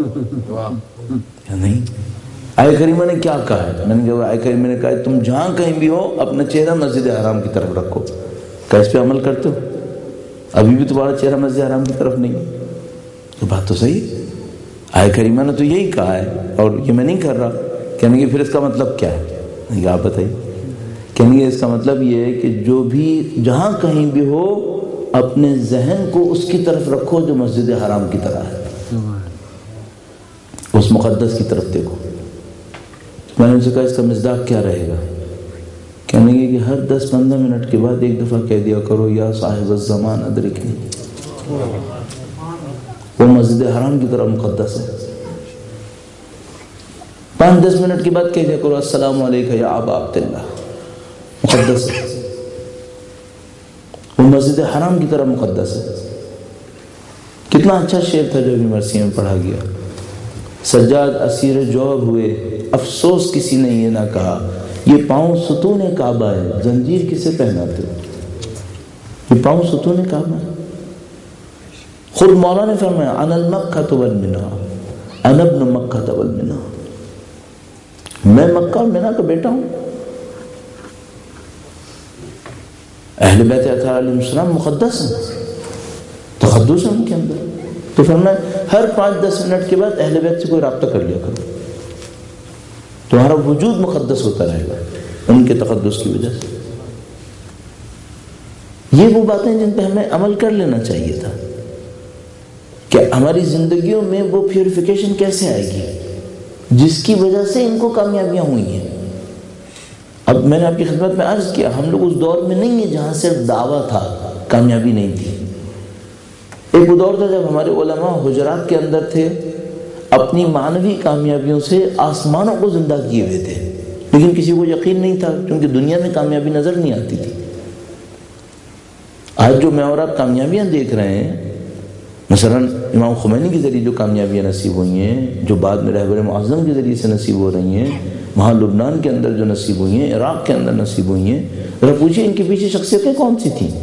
نہیں، آیت کریمہ نے کیا کہا ہے؟ میں نے کہا آیت کریمہ نے کہا ہے تم جہاں کہیں بھی ہو اپنا چہرہ مسجد حرام کی طرف رکھو۔ کیا اس پہ عمل کرتے ہو؟ ابھی بھی تمہارا چہرہ مسجد حرام کی طرف نہیں ہے، تو بات تو صحیح۔ آیت کریمہ نے تو یہی کہا ہے اور یہ میں نہیں کر رہا۔ کہنے کہ پھر اس کا مطلب کیا ہے؟ آپ بتائیے۔ کہنے کہ اس کا مطلب یہ ہے کہ جو بھی جہاں کہیں بھی ہو اپنے ذہن کو اس کی طرف رکھو جو مسجد حرام کی طرح ہے، اس مقدس کی طرف دیکھو۔ میں نے ان سے کہا اس کا مصداق کیا رہے گا؟ کہنے لگے کہ ہر 10-15 منٹ کے بعد ایک دفعہ کہہ دیا کرو یا صاحب الزمان ادرکنی، وہ مسجد حرام کی طرح مقدس ہے۔ 5-10 منٹ کے بعد کہہ دیا کرو السلام علیکم یا ابا عبداللہ، مقدس ہے، وہ مسجد حرام کی طرح مقدس ہے۔ کتنا اچھا شعر تھا جو ابھی مرثیہ میں پڑھا گیا، سجاد اسیر جوب ہوئے افسوس کسی نے یہ نہ کہا، یہ پاؤں ستون کعبہ ہے زنجیر کسے پہناتے ہو؟ یہ پاؤں ستون کعبہ ہے۔ خود مولا نے فرمایا انا المکہ والمنہ، انا ابن مکہ والمنہ، میں مکہ اور منہ کا بیٹا ہوں۔ اہل بیت اطہار علیہ السلام مقدس ہیں، تقدس ہے ان کے اندر۔ تو فرمایا ہر 5-10 منٹ کے بعد اہل بیت سے کوئی رابطہ کر لیا کرو، تمہارا وجود مقدس ہوتا رہے گا ان کے تقدس کی وجہ سے۔ یہ وہ باتیں جن پہ ہمیں عمل کر لینا چاہیے تھا کہ ہماری زندگیوں میں وہ پیوریفیکیشن کیسے آئے گی جس کی وجہ سے ان کو کامیابیاں ہوئی ہیں۔ اب میں نے آپ کی خدمت میں عرض کیا ہم لوگ اس دور میں نہیں ہیں جہاں صرف دعویٰ تھا، کامیابی نہیں تھی۔ ایک وہ دور تھا جب ہمارے علماء حجرات کے اندر تھے، اپنی معنوی کامیابیوں سے آسمانوں کو زندہ کیے ہوئے تھے، لیکن کسی کو یقین نہیں تھا کیونکہ دنیا میں کامیابی نظر نہیں آتی تھی۔ آج جو میں اور آپ کامیابیاں دیکھ رہے ہیں، مثلا امام خمینی کے ذریعے جو کامیابیاں نصیب ہوئی ہیں، جو بعد میں رہبر معظم کے ذریعے سے نصیب ہو رہی ہیں، وہاں لبنان کے اندر جو نصیب ہوئی ہیں، عراق کے اندر نصیب ہوئی ہیں، ذرا پوچھئے ان کے پیچھے شخصیتیں کون سی تھیں؟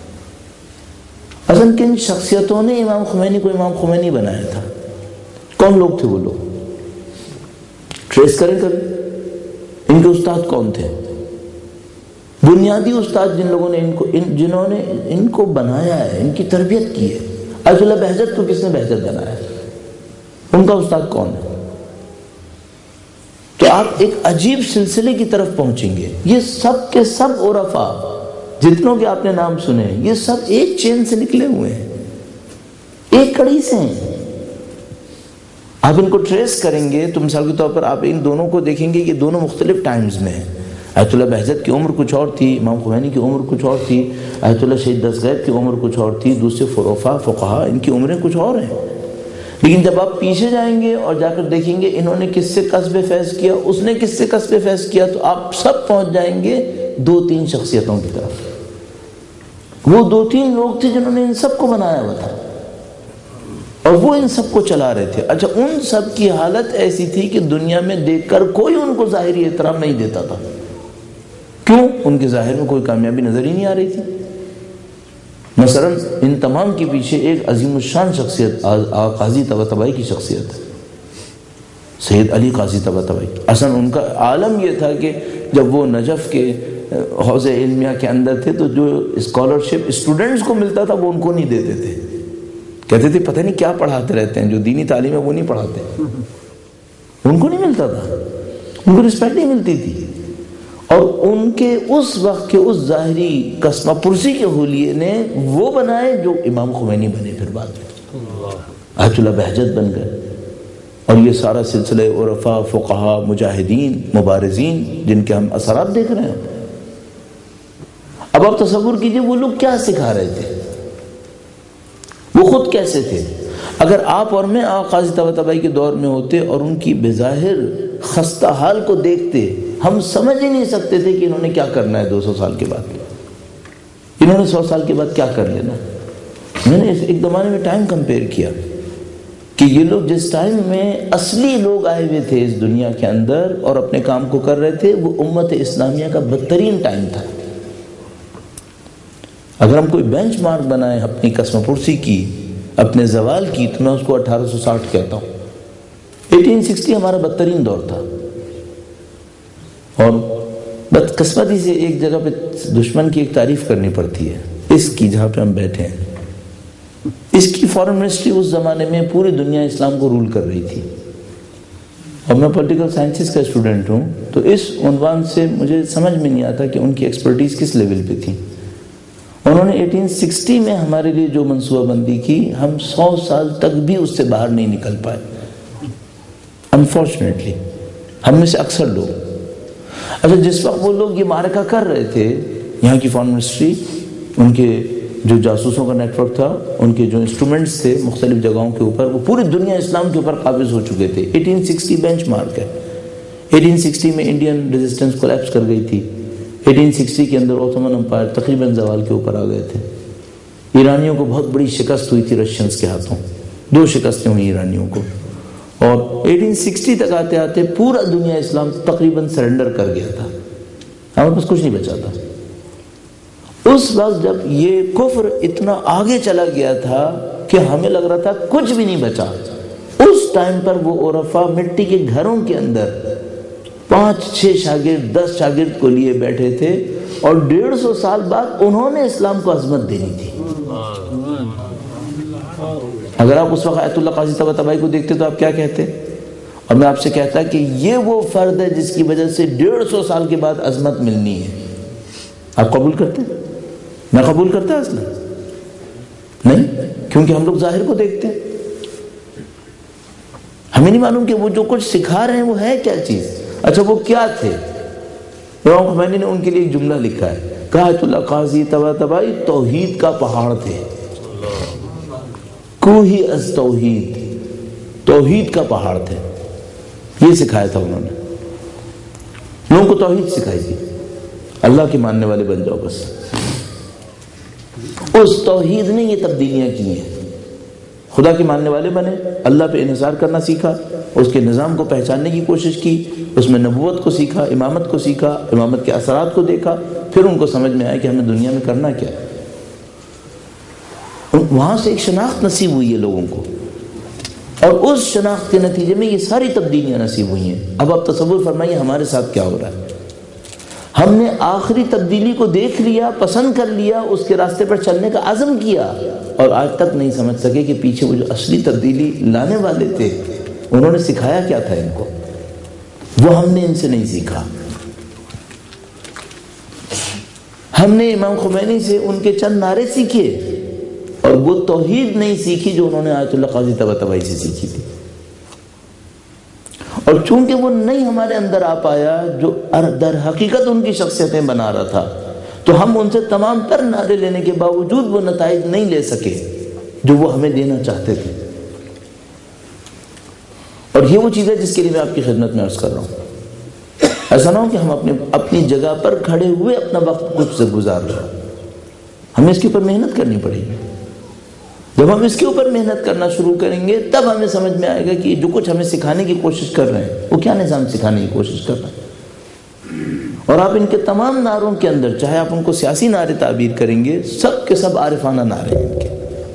اصل کن شخصیتوں نے امام خمینی کو امام خمینی بنایا تھا؟ کون لوگ تھے وہ لوگ؟ ٹریس کریں کبھی ان کے استاد کون تھے؟ بنیادی استاد جن لوگوں نے جنہوں نے ان کو بنایا ہے، ان کی تربیت کی ہے. آیت اللہ بہجت کو کس نے بہجت بنایا ہے؟ ان کا استاد کون ہے؟ تو آپ ایک عجیب سلسلے کی طرف پہنچیں گے. یہ سب کے سب عرفا جتنوں کے آپ نے نام سنے ہیں، یہ سب ایک چین سے نکلے ہوئے ہیں، ایک کڑی سے ہیں. آپ ان کو ٹریس کریں گے تو مثال کے طور پر آپ ان دونوں کو دیکھیں گے، یہ دونوں مختلف ٹائمز میں ہیں. آیت اللہ بہجت کی عمر کچھ اور تھی، امام خمینی کی عمر کچھ اور تھی، آیت اللہ شہید دستگیر کی عمر کچھ اور تھی، دوسرے فقہا ان کی عمریں کچھ اور ہیں. لیکن جب آپ پیچھے جائیں گے اور جا کر دیکھیں گے انہوں نے کس سے کسب فیض کیا، اس نے کس سے کسب فیض کیا، تو آپ سب پہنچ جائیں گے 2-3 شخصیتوں کی طرف. وہ 2-3 لوگ تھے جنہوں نے ان سب کو بنایا ہوا تھا اور وہ ان سب کو چلا رہے تھے. اچھا، ان سب کی حالت ایسی تھی کہ دنیا میں دیکھ کر کوئی ان کو ظاہری احترام نہیں دیتا تھا. کیوں؟ ان کے ظاہر میں کوئی کامیابی نظر ہی نہیں آ رہی تھی. مثلا ان تمام کے پیچھے ایک عظیم الشان شخصیت قاضی طباطبائی کی شخصیت ہے، سید علی قاضی طباطبائی. اصلا ان کا عالم یہ تھا کہ جب وہ نجف کے حوض علمیہ کے اندر تھے تو جو اسکالرشپ اسٹوڈنٹس کو ملتا تھا وہ ان کو نہیں دیتے تھے. کہتے تھے پتہ نہیں کیا پڑھاتے رہتے ہیں، جو دینی تعلیم ہے وہ نہیں پڑھاتے. ان کو نہیں ملتا تھا، ان کو رسپیکٹ نہیں ملتی تھی. اور ان کے اس وقت کے اس ظاہری کسمہ پرسی کے حلیے نے وہ بنائے جو امام خمینی بنے پھر بعد میں، آیت اللہ بہجت بن گئے. اور یہ سارا سلسلہ عرفا، فقہا، مجاہدین، مبارزین جن کے ہم اثرات دیکھ رہے ہیں. اب آپ تصور کیجئے وہ لوگ کیا سکھا رہے تھے، وہ خود کیسے تھے. اگر آپ اور میں قاضی طباطبائی کے دور میں ہوتے اور ان کی بظاہر خستہ حال کو دیکھتے، ہم سمجھ ہی نہیں سکتے تھے کہ انہوں نے کیا کرنا ہے 200 سال کے بعد، انہوں نے 100 سال کے بعد کیا کر لینا. میں نے ایک زمانے میں ٹائم کمپیئر کیا کہ یہ لوگ جس ٹائم میں اصلی لوگ آئے ہوئے تھے اس دنیا کے اندر اور اپنے کام کو کر رہے تھے، وہ امت اسلامیہ کا بدترین ٹائم تھا. اگر ہم کوئی بینچ مارک بنائیں اپنی قسم پرسی کی، اپنے زوال کی، تو میں اس کو 1860 کہتا ہوں. 1860 ہمارا بدترین دور تھا. اور بدقسمتی سے ایک جگہ پہ دشمن کی ایک تعریف کرنی پڑتی ہے، اس کی جہاں پہ ہم بیٹھے ہیں. اس کی فارن منسٹری اس زمانے میں پوری دنیا اسلام کو رول کر رہی تھی. اور میں پولیٹیکل سائنسز کا اسٹوڈنٹ ہوں، تو اس عنوان سے مجھے سمجھ میں نہیں آتا کہ ان کی ایکسپرٹیز کس لیول پہ تھی. انہوں نے 1860 میں ہمارے لیے جو منصوبہ بندی کی، ہم 100 سال تک بھی اس سے باہر نہیں نکل پائے. انفارچونیٹلی ہم میں سے اکثر لوگ. اچھا، جس وقت وہ لوگ یہ معرکہ کر رہے تھے، یہاں کی فارن منسٹری، ان کے جو جاسوسوں کا نیٹ ورک تھا، ان کے جو انسٹرومنٹس تھے مختلف جگہوں کے اوپر، وہ پوری دنیا اسلام کے اوپر قابض ہو چکے تھے. 1860 بینچ مارک ہے. 1860 میں انڈین ریزسٹنس کولیپس کر گئی تھی. 1860 کے اندر اوٹومن امپائر تقریباً زوال کے اوپر آ گئے تھے. ایرانیوں کو بہت بڑی شکست ہوئی تھی رشینز کے ہاتھوں، 2 شکستیں ہوئی ایرانیوں کو. اور 1860 تک آتے آتے پورا دنیا اسلام تقریباً سرنڈر کر گیا تھا، ہمارے پاس کچھ نہیں بچا تھا. اس وقت جب یہ کفر اتنا آگے چلا گیا تھا کہ ہمیں لگ رہا تھا کچھ بھی نہیں بچا، اس ٹائم پر وہ عرفا مٹی کے گھروں کے اندر 5-6 شاگرد 10 شاگرد کو لیے بیٹھے تھے، اور 150 سال بعد انہوں نے اسلام کو عظمت دینی تھی. اگر آپ اس وقت آیت اللہ قاضی طباطبائی کو دیکھتے تو آپ کیا کہتے؟ اور میں آپ سے کہتا کہ یہ وہ فرد ہے جس کی وجہ سے 150 سال کے بعد عظمت ملنی ہے. آپ قبول کرتے؟ میں قبول کرتا اصلا نہیں، کیونکہ ہم لوگ ظاہر کو دیکھتے ہیں، ہمیں نہیں معلوم کہ وہ جو کچھ سکھا رہے ہیں وہ ہے کیا چیز. اچھا، وہ کیا تھے؟ امام خمینی نے ان کے لیے ایک جملہ لکھا ہے، کہا آیت اللہ قاضی طباطبائی توحید کا پہاڑ تھے. کوہی از توحید، توحید کا پہاڑ تھے. یہ سکھایا تھا انہوں نے، لوگوں کو توحید سکھائی تھی، اللہ کے ماننے والے بن جاؤ بس. اس توحید نے یہ تبدیلیاں کی ہیں. خدا کے ماننے والے بنے، اللہ پہ انحصار کرنا سیکھا، اس کے نظام کو پہچاننے کی کوشش کی، اس میں نبوت کو سیکھا، امامت کو سیکھا، امامت کے اثرات کو دیکھا، پھر ان کو سمجھ میں آیا کہ ہمیں دنیا میں کرنا کیا ہے. وہاں سے ایک شناخت نصیب ہوئی ہے لوگوں کو اور اس شناخت کے نتیجے میں یہ ساری تبدیلیاں نصیب ہوئی ہیں۔ اب آپ تصور فرمائیے ہمارے ساتھ کیا ہو رہا ہے۔ ہم نے آخری تبدیلی کو دیکھ لیا، پسند کر لیا، اس کے راستے پر چلنے کا عزم کیا، اور آج تک نہیں سمجھ سکے کہ پیچھے وہ جو اصلی تبدیلی لانے والے تھے انہوں نے سکھایا کیا تھا ان کو، وہ ہم نے ان سے نہیں سیکھا۔ ہم نے امام خمینی سے ان کے چند نعرے سیکھے، اور وہ توحید نہیں سیکھی جو انہوں نے آیت اللہ قاضی طباطبائی سے سیکھی تھی، اور چونکہ وہ نہیں ہمارے اندر آ پایا جو در حقیقت ان کی شخصیتیں بنا رہا تھا، تو ہم ان سے تمام تر نعرے لینے کے باوجود وہ نتائج نہیں لے سکے جو وہ ہمیں دینا چاہتے تھے۔ اور یہ وہ چیز ہے جس کے لیے میں آپ کی خدمت میں عرض کر رہا ہوں۔ ایسا نہ ہو کہ ہم اپنی جگہ پر کھڑے ہوئے اپنا وقت کچھ سے گزار رہے ہیں، ہمیں اس کے اوپر محنت کرنی پڑے گی۔ جب ہم اس کے اوپر محنت کرنا شروع کریں گے تب ہمیں سمجھ میں آئے گا کہ جو کچھ ہمیں سکھانے کی کوشش کر رہے ہیں وہ کیا نظام سکھانے کی کوشش کر رہے ہیں۔ اور آپ ان کے تمام نعروں کے اندر، چاہے آپ ان کو سیاسی نعرے تعبیر کریں گے، سب کے سب عارفانہ نعرے ہیں ان کے۔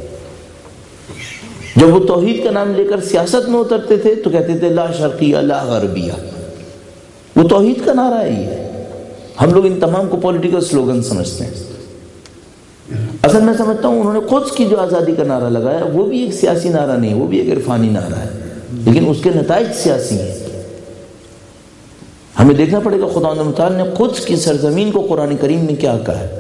جب وہ توحید کا نام لے کر سیاست میں اترتے تھے تو کہتے تھے لا شرقیہ لا غربیہ، وہ توحید کا نعرہ ہے یہ۔ ہم لوگ ان تمام کو پولیٹیکل سلوگن سمجھتے ہیں، اصل میں سمجھتا ہوں انہوں نے قدس کی جو آزادی کا نعرہ لگایا وہ بھی ایک سیاسی نعرہ نہیں، وہ بھی ایک عرفانی نعرہ ہے، لیکن اس کے نتائج سیاسی ہیں۔ ہمیں دیکھنا پڑے گا خدا متعال نے قدس کی سرزمین کو قرآن کریم میں کیا کہا ہے۔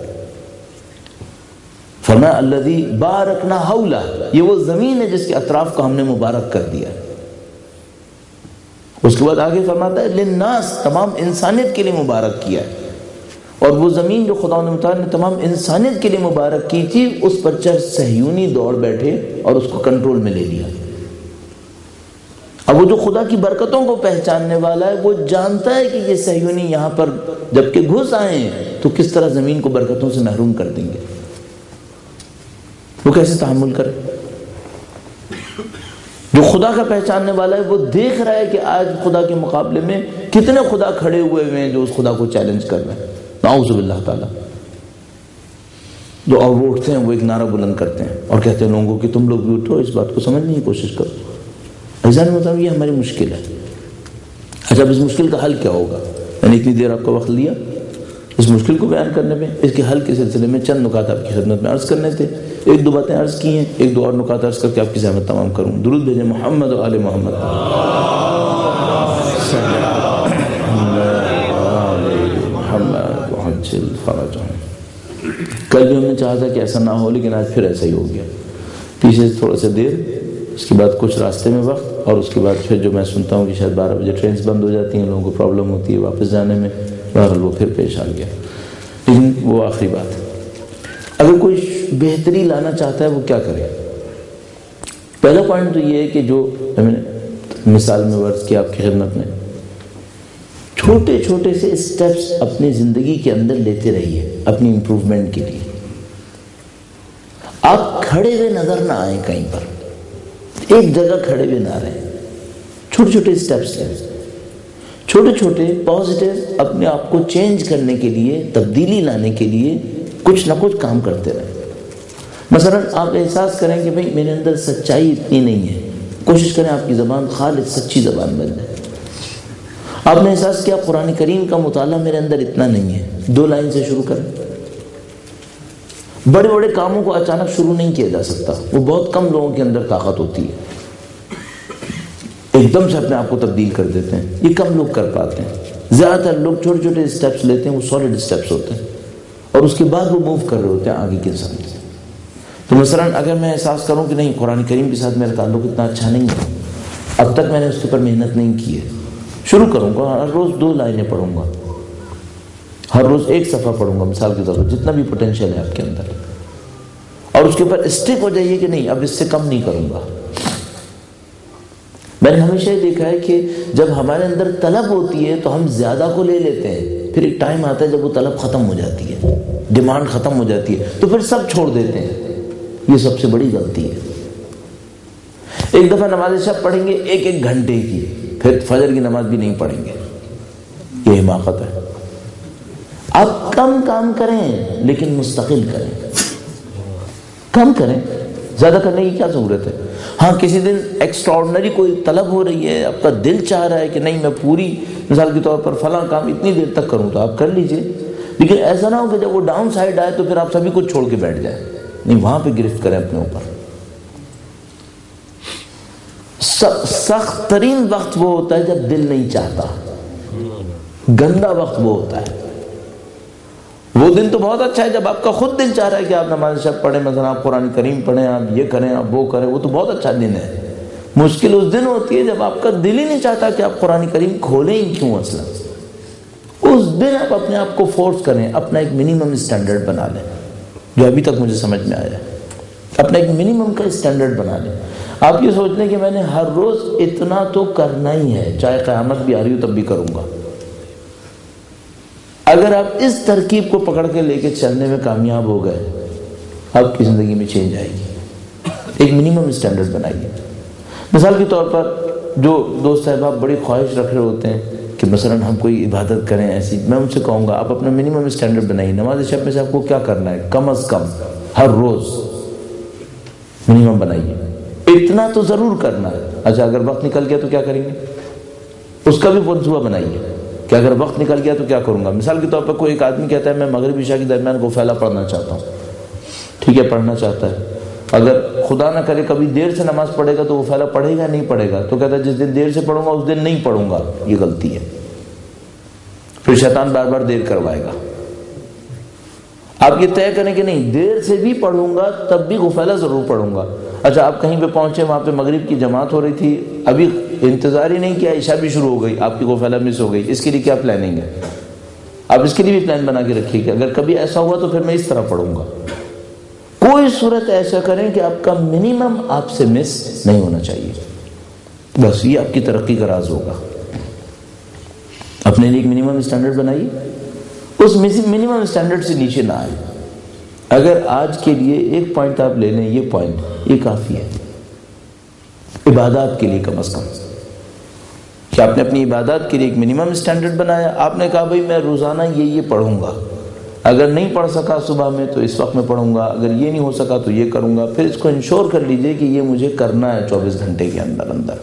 فرمایا الذی بارکنا حولہ، یہ وہ زمین ہے جس کے اطراف کو ہم نے مبارک کر دیا۔ اس کے بعد آگے فرماتا ہے للناس، تمام انسانیت کے لیے مبارک کیا ہے۔ اور وہ زمین جو خدا متعال نے تمام انسانیت کے لیے مبارک کی تھی، اس پر چند صہیونی دوڑ بیٹھے اور اس کو کنٹرول میں لے لیا۔ اب وہ جو خدا کی برکتوں کو پہچاننے والا ہے وہ جانتا ہے کہ یہ صہیونی یہاں پر جب کہ گھس آئے ہیں تو کس طرح زمین کو برکتوں سے محروم کر دیں گے، وہ کیسے تحمل کرے۔ جو خدا کا پہچاننے والا ہے وہ دیکھ رہا ہے کہ آج خدا کے مقابلے میں کتنے خدا کھڑے ہوئے ہیں جو اس خدا کو چیلنج کر رہے ہیں، نعوذ باللہ تعالیٰ۔ جو اور وہ اٹھتے ہیں وہ ایک نعرہ بلند کرتے ہیں اور کہتے ہیں لوگوں کہ تم لوگ بھی اٹھو، اس بات کو سمجھنے کی کوشش کرو۔ ایسا مطلب یہ ہماری مشکل ہے۔ اچھا اب اس مشکل کا حل کیا ہوگا؟ میں نے اتنی دیر آپ کو وقت لیا اس مشکل کو بیان کرنے میں، اس کے حل کے سلسلے میں چند نکات آپ کی خدمت میں عرض کرنے تھے۔ ایک دو باتیں عرض کی ہیں، ایک دو اور نکات عرض کر کے آپ کی زحمت تمام کروں۔ درود بھیجیں محمد و آل محمد۔ کل بھی ہم نے چاہا تھا کہ ایسا نہ ہو، لیکن آج پھر ایسا ہی ہو گیا۔ پیچھے سے تھوڑا سا دیر، اس کے بعد کچھ راستے میں وقت، اور اس کے بعد پھر جو میں سنتا ہوں کہ شاید 12 بجے ٹرینز بند ہو جاتی ہیں، لوگوں کو پرابلم ہوتی ہے واپس جانے میں، بہرحال وہ پھر پیش آ گیا۔ لیکن وہ آخری بات ہے، اگر کوئی بہتری لانا چاہتا ہے وہ کیا کرے؟ پہلا پوائنٹ تو یہ ہے کہ جو میں نے مثال میں ورز کیا آپ کی خدمت میں، چھوٹے چھوٹے سے اسٹیپس اپنی زندگی کے اندر لیتے رہیے اپنی امپروومنٹ کے لیے۔ آپ کھڑے ہوئے نظر نہ آئیں کہیں پر، ایک جگہ کھڑے ہوئے نہ رہیں، چھوٹے چھوٹے اسٹیپس لیں، چھوٹے چھوٹے پازیٹیو اپنے آپ کو چینج کرنے کے لیے، تبدیلی لانے کے لیے کچھ نہ کچھ کام کرتے رہیں۔ مثلا آپ احساس کریں کہ بھئی میرے اندر سچائی اتنی نہیں ہے، کوشش کریں آپ کی زبان خالص سچی زبان بن جائے۔ آپ نے احساس کیا قرآن کریم کا مطالعہ میرے اندر اتنا نہیں ہے، 2 لائن سے شروع کریں۔ بڑے بڑے کاموں کو اچانک شروع نہیں کیا جا سکتا، وہ بہت کم لوگوں کے اندر طاقت ہوتی ہے، ایک دم سے اپنے آپ کو تبدیل کر دیتے ہیں، یہ کم لوگ کر پاتے ہیں۔ زیادہ تر لوگ چھوٹے چھوٹے اسٹیپس لیتے ہیں، وہ سالڈ اسٹیپس ہوتے ہیں، اور اس کے بعد وہ موو کر رہے ہوتے ہیں آگے کے سامنے سے۔ تو مثلا اگر میں احساس کروں کہ نہیں قرآن کریم کے ساتھ میرا تعلق اتنا اچھا نہیں ہے، اب تک میں نے اس کے اوپر محنت نہیں کی ہے، شروع کروں گا ہر روز 2 لائنیں پڑھوں گا، ہر روز 1 صفحہ پڑھوں گا مثال کے طور پر، جتنا بھی پوٹینشیل ہے آپ کے اندر، اور اس کے اوپر اسٹک ہو جائیے کہ نہیں اب اس سے کم نہیں کروں گا۔ میں نے ہمیشہ یہ دیکھا ہے کہ جب ہمارے اندر طلب ہوتی ہے تو ہم زیادہ کو لے لیتے ہیں، پھر ایک ٹائم آتا ہے جب وہ طلب ختم ہو جاتی ہے، ڈیمانڈ ختم ہو جاتی ہے، تو پھر سب چھوڑ دیتے ہیں۔ یہ سب سے بڑی غلطی ہے۔ ایک دفعہ نماز شب پڑھیں گے 1 گھنٹے کی، پھر فجر کی نماز بھی نہیں پڑھیں گے، یہ حماقت ہے۔ آپ کم کام کریں لیکن مستقل کریں، کم کریں، زیادہ کرنے کی کیا ضرورت ہے؟ ہاں کسی دن ایکسٹراڈنری کوئی طلب ہو رہی ہے، آپ کا دل چاہ رہا ہے کہ نہیں میں پوری مثال کے طور پر فلاں کام اتنی دیر تک کروں، تو آپ کر لیجئے، لیکن ایسا نہ ہو کہ جب وہ ڈاؤن سائڈ آئے تو پھر آپ سبھی کچھ چھوڑ کے بیٹھ جائیں، نہیں، وہاں پہ گرفت کریں اپنے اوپر۔ سخت ترین وقت وہ ہوتا ہے جب دل نہیں چاہتا، گندا وقت وہ ہوتا ہے۔ وہ دن تو بہت اچھا ہے جب آپ کا خود دل چاہ رہا ہے کہ آپ نماز شب پڑھیں، مثلا آپ قرآن کریم پڑھیں، آپ یہ کریں، آپ وہ کریں، وہ تو بہت اچھا دن ہے۔ مشکل اس دن ہوتی ہے جب آپ کا دل ہی نہیں چاہتا کہ آپ قرآن کریم کھولیں ہی کیوں اصلا۔ اس دن آپ اپنے آپ کو فورس کریں، اپنا ایک منیمم اسٹینڈرڈ بنا لیں، جو ابھی تک مجھے سمجھ میں آیا ہے، اپنا ایک منیمم کا اسٹینڈرڈ بنا لیں۔ آپ یہ سوچ لیں کہ میں نے ہر روز اتنا تو کرنا ہی ہے، چاہے قیامت بھی آ رہی ہو تب بھی کروں گا۔ اگر آپ اس ترکیب کو پکڑ کے لے کے چلنے میں کامیاب ہو گئے، آپ کی زندگی میں چینج آئے گی۔ ایک منیمم اسٹینڈرڈ بنائیے۔ مثال کے طور پر جو دوست احباب بڑی خواہش رکھ رہے ہوتے ہیں کہ مثلا ہم کوئی عبادت کریں ایسی، میں ان سے کہوں گا آپ اپنا منیمم اسٹینڈرڈ بنائیے۔ نماز شب میں سے آپ کو کیا کرنا ہے؟ کم از کم ہر روز منیمم بنائیے، اتنا تو ضرور کرنا ہے۔ اچھا اگر وقت نکل گیا تو کیا کریں گے؟ اس کا بھی منصوبہ بنائیے کہ اگر وقت نکل گیا تو کیا کروں گا۔ مثال کے طور پر کوئی ایک آدمی کہتا ہے میں مغرب عشاء کے درمیان غفیلہ پڑھنا چاہتا ہوں، ٹھیک ہے پڑھنا چاہتا ہے، اگر خدا نہ کرے کبھی دیر سے نماز پڑھے گا تو غفیلہ پڑھے گا نہیں پڑھے گا؟ تو کہتا ہے جس دن دیر سے پڑھوں گا اس دن نہیں پڑھوں گا۔ یہ غلطی ہے، پھر شیطان بار بار دیر کروائے گا۔ آپ یہ طے کریں کہ نہیں دیر سے بھی پڑھوں گا تب بھی غفیلہ ضرور پڑھوں گا۔ اچھا آپ کہیں پہ پہنچے، وہاں پہ مغرب کی جماعت ہو رہی تھی، ابھی انتظار ہی نہیں کیا، عشاء بھی شروع ہو گئی، آپ کی غفیلہ مس ہو گئی، اس کے لیے کیا پلاننگ ہے؟ آپ اس کے لیے بھی پلان بنا کے رکھیے کہ اگر کبھی ایسا ہوا تو پھر میں اس طرح پڑھوں گا۔ کوئی صورت ایسا کریں کہ آپ کا منیمم آپ سے مس نہیں ہونا چاہیے، بس یہ آپ کی ترقی کا راز ہوگا۔ اپنے لیے ایک منیمم اسٹینڈرڈ بنائیے، اس منیمم اسٹینڈرڈ سے نیچے نہ آئے۔ اگر آج کے لیے ایک پوائنٹ آپ لے لیں، یہ پوائنٹ یہ کافی ہے عبادات کے لیے، کم از کم کہ آپ نے اپنی عبادات کے لیے ایک منیمم اسٹینڈرڈ بنایا۔ آپ نے کہا بھائی میں روزانہ یہ پڑھوں گا، اگر نہیں پڑھ سکا صبح میں تو اس وقت میں پڑھوں گا، اگر یہ نہیں ہو سکا تو یہ کروں گا۔ پھر اس کو انشور کر لیجئے کہ یہ مجھے کرنا ہے 24 گھنٹے کے اندر اندر۔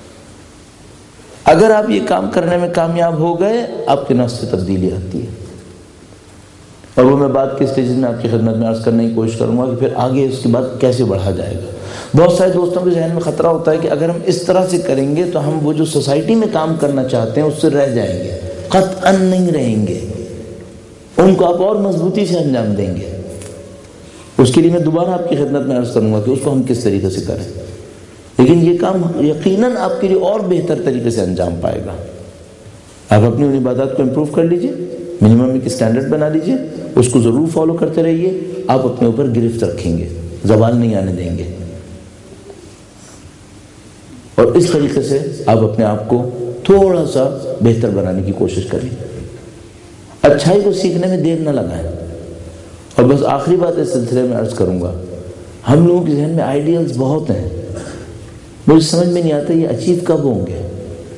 اگر آپ یہ کام کرنے میں کامیاب ہو گئے، آپ کے نفس سے تبدیلی آتی ہے، اور وہ میں بات کے اسٹیجز میں آپ کی خدمت میں عرض کرنے کی کوشش کروں گا کہ پھر آگے اس کے بعد کیسے بڑھا جائے گا۔ بہت سارے دوستوں کے ذہن میں خطرہ ہوتا ہے کہ اگر ہم اس طرح سے کریں گے تو ہم وہ جو سوسائٹی میں کام کرنا چاہتے ہیں اس سے رہ جائیں گے، قطعاً نہیں رہیں گے، ان کو آپ اور مضبوطی سے انجام دیں گے۔ اس کے لیے میں دوبارہ آپ کی خدمت میں عرض کروں گا کہ اس کو ہم کس طریقے سے کریں، لیکن یہ کام یقیناً آپ کے لیے اور بہتر طریقے سے انجام پائے گا۔ آپ اپنی ان عبادات کو امپروو کر لیجئے، منیمم ایک اسٹینڈرڈ بنا لیجئے، اس کو ضرور فالو کرتے رہیے، آپ اپنے اوپر گرفت رکھیں گے، زوال نہیں آنے دیں گے، اور اس طریقے سے آپ اپنے آپ کو تھوڑا سا بہتر بنانے کی کوشش کریں۔ اچھائی کو سیکھنے میں دیر نہ لگائیں۔ اور بس آخری بات اس سلسلے میں عرض کروں گا، ہم لوگوں کے ذہن میں آئیڈیلز بہت ہیں، مجھے سمجھ میں نہیں آتا یہ اچیو کب ہوں گے۔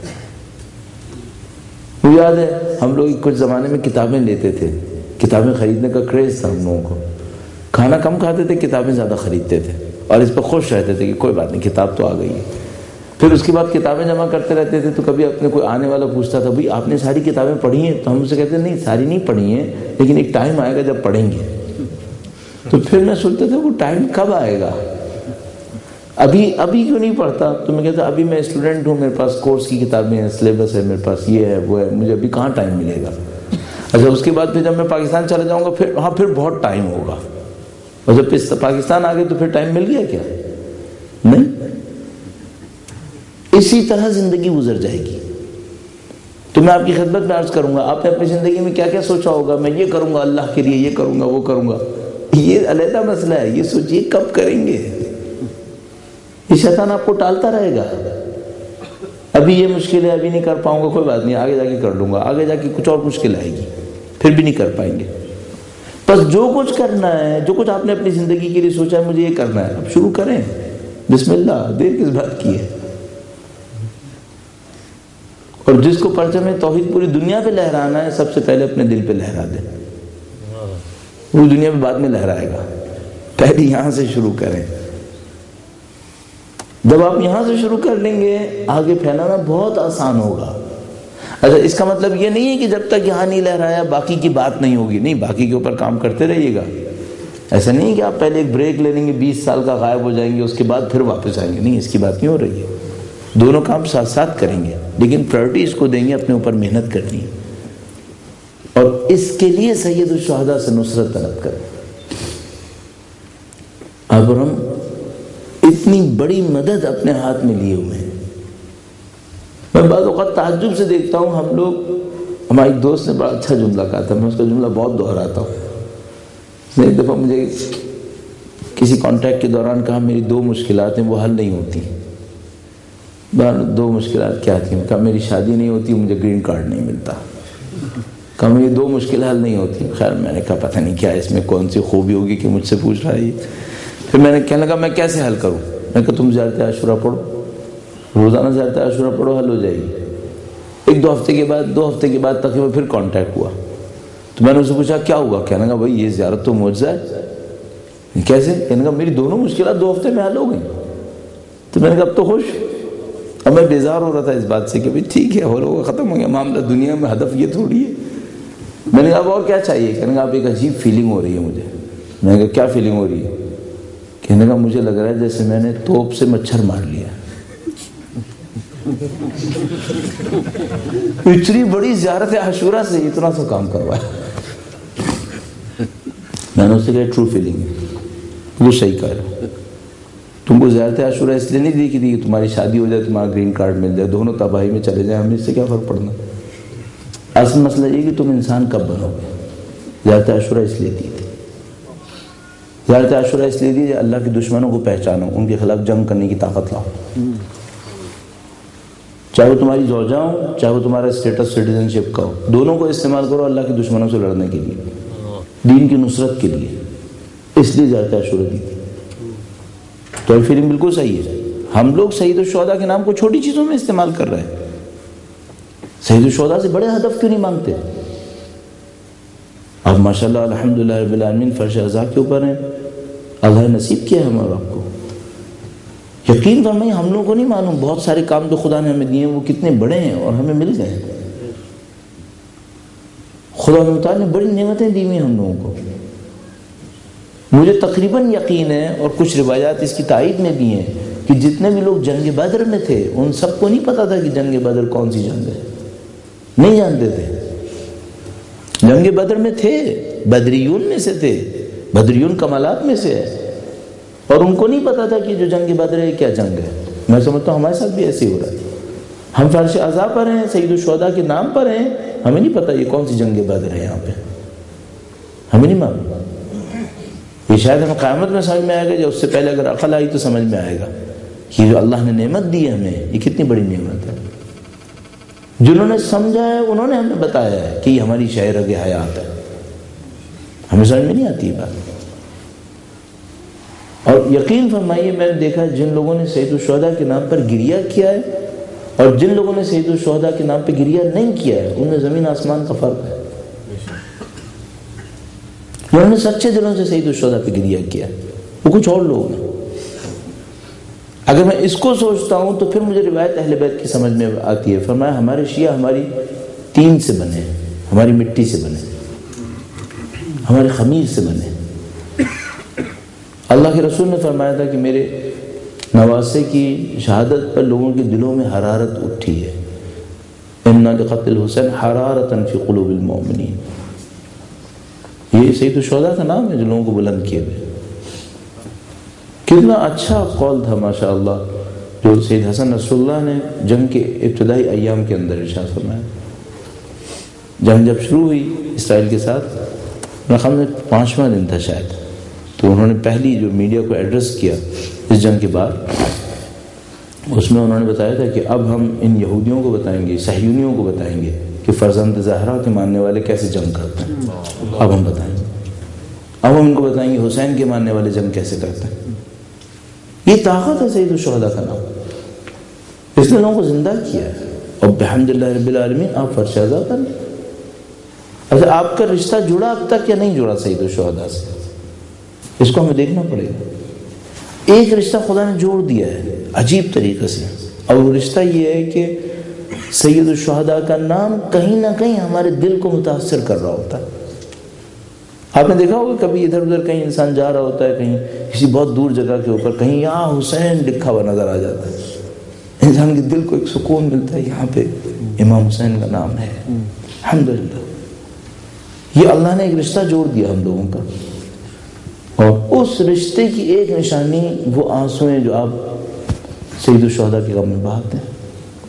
وہ یاد ہے ہم لوگ کچھ زمانے میں کتابیں لیتے تھے، کتابیں خریدنے کا کریز تھا ہم لوگوں کو، کھانا کم کھاتے تھے، کتابیں زیادہ خریدتے تھے، اور اس پر خوش رہتے تھے کہ کوئی بات نہیں کتاب تو آ گئی ہے۔ پھر اس کے بعد کتابیں جمع کرتے رہتے تھے، تو کبھی اپنے کوئی آنے والا پوچھتا تھا بھائی آپ نے ساری کتابیں پڑھی ہیں؟ تو ہم اسے کہتے ہیں نہیں ساری نہیں پڑھی ہیں، لیکن ایک ٹائم آئے گا جب پڑھیں گے۔ تو پھر میں سوچتا تھا وہ ٹائم کب آئے گا، ابھی کیوں نہیں پڑھتا؟ تو میں کہتا ابھی میں اسٹوڈنٹ ہوں، میرے پاس کورس کی کتابیں ہیں، سلیبس ہے میرے پاس، یہ ہے وہ ہے، مجھے ابھی کہاں ٹائم ملے گا۔ اچھا اس کے بعد پھر جب میں پاکستان چلا جاؤں گا پھر بہت ٹائم ہوگا، اور جب پاکستان آ گئے تو پھر ٹائم مل گیا کیا؟ نہیں، اسی طرح زندگی گزر جائے گی۔ تو میں آپ کی خدمت میں عرض کروں گا، آپ نے اپنی زندگی میں کیا کیا سوچا ہوگا، میں یہ کروں گا اللہ کے لیے، یہ کروں گا وہ کروں گا، یہ علیحدہ مسئلہ ہے، یہ سوچیے کب کریں گے۔ یہ شیطان آپ کو ٹالتا رہے گا، ابھی یہ مشکل ہے ابھی نہیں کر پاؤں گا، کوئی بات نہیں آگے جا کے کر لوں گا، آگے جا کے کچھ اور مشکل آئے گی، پھر بھی نہیں کر پائیں گے۔ بس جو کچھ کرنا ہے، جو کچھ آپ نے اپنی زندگی کے لیے سوچا ہے مجھے یہ کرنا ہے، اب شروع کریں، بسم اللہ، دیر کس بات کی ہے۔ اور جس کو پرچم توحید پوری دنیا پہ لہرانا ہے، سب سے پہلے اپنے دل پہ لہرا دیں، پوری دنیا پہ بعد میں لہرائے گا، پہلے یہاں سے شروع کریں۔ جب آپ یہاں سے شروع کر لیں گے آگے پھیلانا بہت آسان ہوگا۔ اچھا اس کا مطلب یہ نہیں ہے کہ جب تک یہاں نہیں لہرایا باقی کی بات نہیں ہوگی، نہیں، باقی کے اوپر کام کرتے رہیے گا۔ ایسا نہیں کہ آپ پہلے ایک بریک لے لیں گے، 20 سال کا غائب ہو جائیں گے، اس کے بعد پھر واپس آئیں گے، نہیں، اس کی بات نہیں ہو رہی ہے۔ دونوں کام ساتھ ساتھ کریں گے، لیکن پرائرٹی اس کو دیں گے، اپنے اوپر محنت کرنی ہے، اور اس کے لیے سید الشہداء سے نصرت طلب کریں۔ اب ہم اتنی بڑی مدد اپنے ہاتھ میں لیے ہوئے ہیں۔ میں بعض اوقات تعجب سے دیکھتا ہوں، ہم لوگ، ہمارے ایک دوست نے بڑا اچھا جملہ کہا تھا، میں اس کا جملہ بہت دہراتا ہوں۔ اس نے ایک دفعہ مجھے کسی کانٹیکٹ کے دوران کہا میری 2 مشکلات ہیں وہ حل نہیں ہوتی۔ 2 مشکلات کیا تھیں؟ کہا میری شادی نہیں ہوتی، مجھے گرین کارڈ نہیں ملتا۔ کہا میری 2 مشکل حل نہیں ہوتی۔ خیر میں نے کہا پتہ نہیں کیا اس میں کون سی خوبی ہوگی کہ مجھ سے پوچھ رہا ہے۔ پھر میں نے کہنے لگا میں کیسے حل کروں؟ میں کہا تم زیارت عاشورہ پڑھو، روزانہ زیارت عاشورہ پڑھو، حل ہو جائے گی۔ 2 ہفتے کے بعد تقریباً پھر کانٹیکٹ ہوا، تو میں نے اسے پوچھا کیا ہوا؟ کہنے لگا بھائی یہ زیارت تو معجزہ ہے۔ کیسے؟ کہنے لگا میری دونوں مشکلات 2 ہفتے میں حل ہو گئیں۔ تو میں نے کہا اب تو خوش۔ اب میں بیزار ہو رہا تھا اس بات سے کہ بھائی ٹھیک ہے، حل ہوگا، ختم ہو گیا معاملہ، دنیا میں ہدف یہ تھوڑی ہے۔ میں نے کہا اب اور کیا چاہیے؟ کہنے لگا اب ایک عجیب فیلنگ ہو رہی ہے مجھے۔ میں نے کہا کیا فیلنگ ہو رہی ہے؟ کہنے لگا مجھے لگ رہا ہے جیسے میں نے توپ سے مچھر مار لیا۔ اتنی بڑی زیارت عاشورہ سے اتنا سا کام کروایا۔ میں نے اس سے کہا ٹرو فیلنگ ہے، وہ صحیح کہہ رہا ہے۔ تم کو زیارت عاشورہ اس لیے نہیں دی کہ تمہاری شادی ہو جائے، تمہارا گرین کارڈ مل جائے، دونوں تباہی میں چلے جائیں، ہمیں اس سے کیا فرق پڑنا۔ اصل مسئلہ یہ کہ تم انسان کب بنو گے۔ زیارت عاشورہ اس لیے دی تھی، زیارت عاشورہ اس لیے دی اللہ کے دشمنوں کو پہچانو، ان کے خلاف جنگ کرنے کی طاقت لاؤ، چاہے وہ تمہاری زوجہ ہو، چاہے وہ تمہارا اسٹیٹس سٹیزن شپ کا ہو، دونوں کو استعمال کرو اللہ کے دشمنوں سے لڑنے کے لیے، دین کی نصرت کے لیے۔ اس لیے زیارت عاشورہ دی تھی۔ تو یہ فیلنگ بالکل صحیح ہے۔ ہم لوگ سید الشہداء کے نام کو چھوٹی چیزوں میں استعمال کر رہے ہیں۔ سید الشہداء سے بڑے ہدف کیوں نہیں مانگتے؟ اب ماشاءاللہ الحمدللہ رب العالمین فرش عزا کے اوپر ہیں، اللہ نصیب کیا ہے ہمارا آپ کو۔ یقین فرمائیے ہم لوگوں کو نہیں معلوم بہت سارے کام جو خدا نے ہمیں دیے ہیں وہ کتنے بڑے ہیں اور ہمیں مل گئے ہیں۔ خدا تعالیٰ نے بڑی نعمتیں دی ہوئی ہم لوگوں کو۔ مجھے تقریباً یقین ہے، اور کچھ روایات اس کی تائید میں بھی ہیں، کہ جتنے بھی لوگ جنگ بدر میں تھے ان سب کو نہیں پتا تھا کہ جنگ بدر کون سی جنگ ہے، نہیں جانتے تھے۔ جنگ بدر میں تھے، بدریون میں سے تھے، بدریون کمالات میں سے ہے، اور ان کو نہیں پتا تھا کہ جو جنگ بدر ہے کیا جنگ ہے۔ میں سمجھتا ہوں ہمارے ساتھ بھی ایسے ہی ہو رہا ہے۔ ہم فرش عزا پر ہیں، سید الشہداء کے نام پر ہیں، ہمیں نہیں پتا یہ کون سی جنگ بدر ہے، یہاں پہ ہمیں نہیں معلوم۔ یہ شاید ہمیں قیامت میں سمجھ میں آئے گا، یا اس سے پہلے اگر عقل آئی تو سمجھ میں آئے گا کہ جو اللہ نے نعمت دی ہے ہمیں یہ کتنی بڑی نعمت ہے۔ جنہوں نے سمجھا ہے انہوں نے ہمیں بتایا ہے کہ یہ ہماری شہ رگ حیات ہے، ہمیں سمجھ میں نہیں آتی یہ بات۔ اور یقین فرمائیے میں نے دیکھا جن لوگوں نے سید الشہداء کے نام پر گریہ کیا ہے اور جن لوگوں نے سید الشہداء کے نام پہ گریہ نہیں کیا ہے، ان میں زمین آسمان کا فرق ہے۔ انہوں نے سچے دلوں سے سید الشہداء پہ گریہ کیا، وہ کچھ اور لوگ ہیں۔ اگر میں اس کو سوچتا ہوں تو پھر مجھے روایت اہل بیت کی سمجھ میں آتی ہے۔ فرمایا ہمارے شیعہ ہماری تین سے بنے، ہماری مٹی سے بنے، ہمارے خمیر سے بنے۔ اللہ کے رسول نے فرمایا تھا کہ میرے نواسے کی شہادت پر لوگوں کے دلوں میں حرارت اٹھی ہے، اِنَّ لِقَتْلِ الْحُسَيْنِ حَرَارَةً فِي قُلُوبِ الْمُؤْمِنِينَ۔ یہ سید الشہداء کا نام ہے جو لوگوں کو بلند کیے ہوئے۔ کتنا اچھا قول تھا ماشاءاللہ جو سید حسن نصر اللہ نے جنگ کے ابتدائی ایام کے اندر ارشاد فرمایا۔ جنگ جب شروع ہوئی اسرائیل کے ساتھ، میرے خیال میں 5واں دن تھا شاید، تو انہوں نے پہلی جو میڈیا کو ایڈریس کیا اس جنگ کے بعد، اس میں انہوں نے بتایا تھا کہ اب ہم ان یہودیوں کو بتائیں گے، صہیونیوں کو بتائیں گے کہ فرزند زہرا کے ماننے والے کیسے جنگ کرتے ہیں۔ اب ہم بتائیں گے، اب ہم ان کو بتائیں گے حسین کے ماننے والے جنگ کیسے کرتے ہیں۔ یہ طاقت ہے سید الشہداء کا نام، اس نے لوگوں کو زندہ کیا ہے۔ اور بحمدللہ رب العالمین آپ فرش عزا پر ہیں۔ اچھا آپ کا رشتہ جڑا اب تک یا نہیں جڑا سید الشہداء سے؟ اس کو ہمیں دیکھنا پڑے گا۔ ایک رشتہ خدا نے جوڑ دیا ہے عجیب طریقے سے، اور وہ رشتہ یہ ہے کہ سید الشہداء کا نام کہیں نہ کہیں ہمارے دل کو متاثر کر رہا ہوتا ہے۔ آپ نے دیکھا ہوگا کبھی ادھر ادھر کہیں انسان جا رہا ہوتا ہے، کہیں کسی بہت دور جگہ کے اوپر کہیں یہاں حسین لکھا ہوا نظر آ جاتا ہے، انسان کے دل کو ایک سکون ملتا ہے، یہاں پہ امام حسین کا نام ہے۔ الحمدللہ، یہ اللہ نے ایک رشتہ جوڑ دیا ہم لوگوں کا، اور اس رشتے کی ایک نشانی وہ آنسو ہیں جو آپ سید الشہداء کے غم میں بہاتے ہیں۔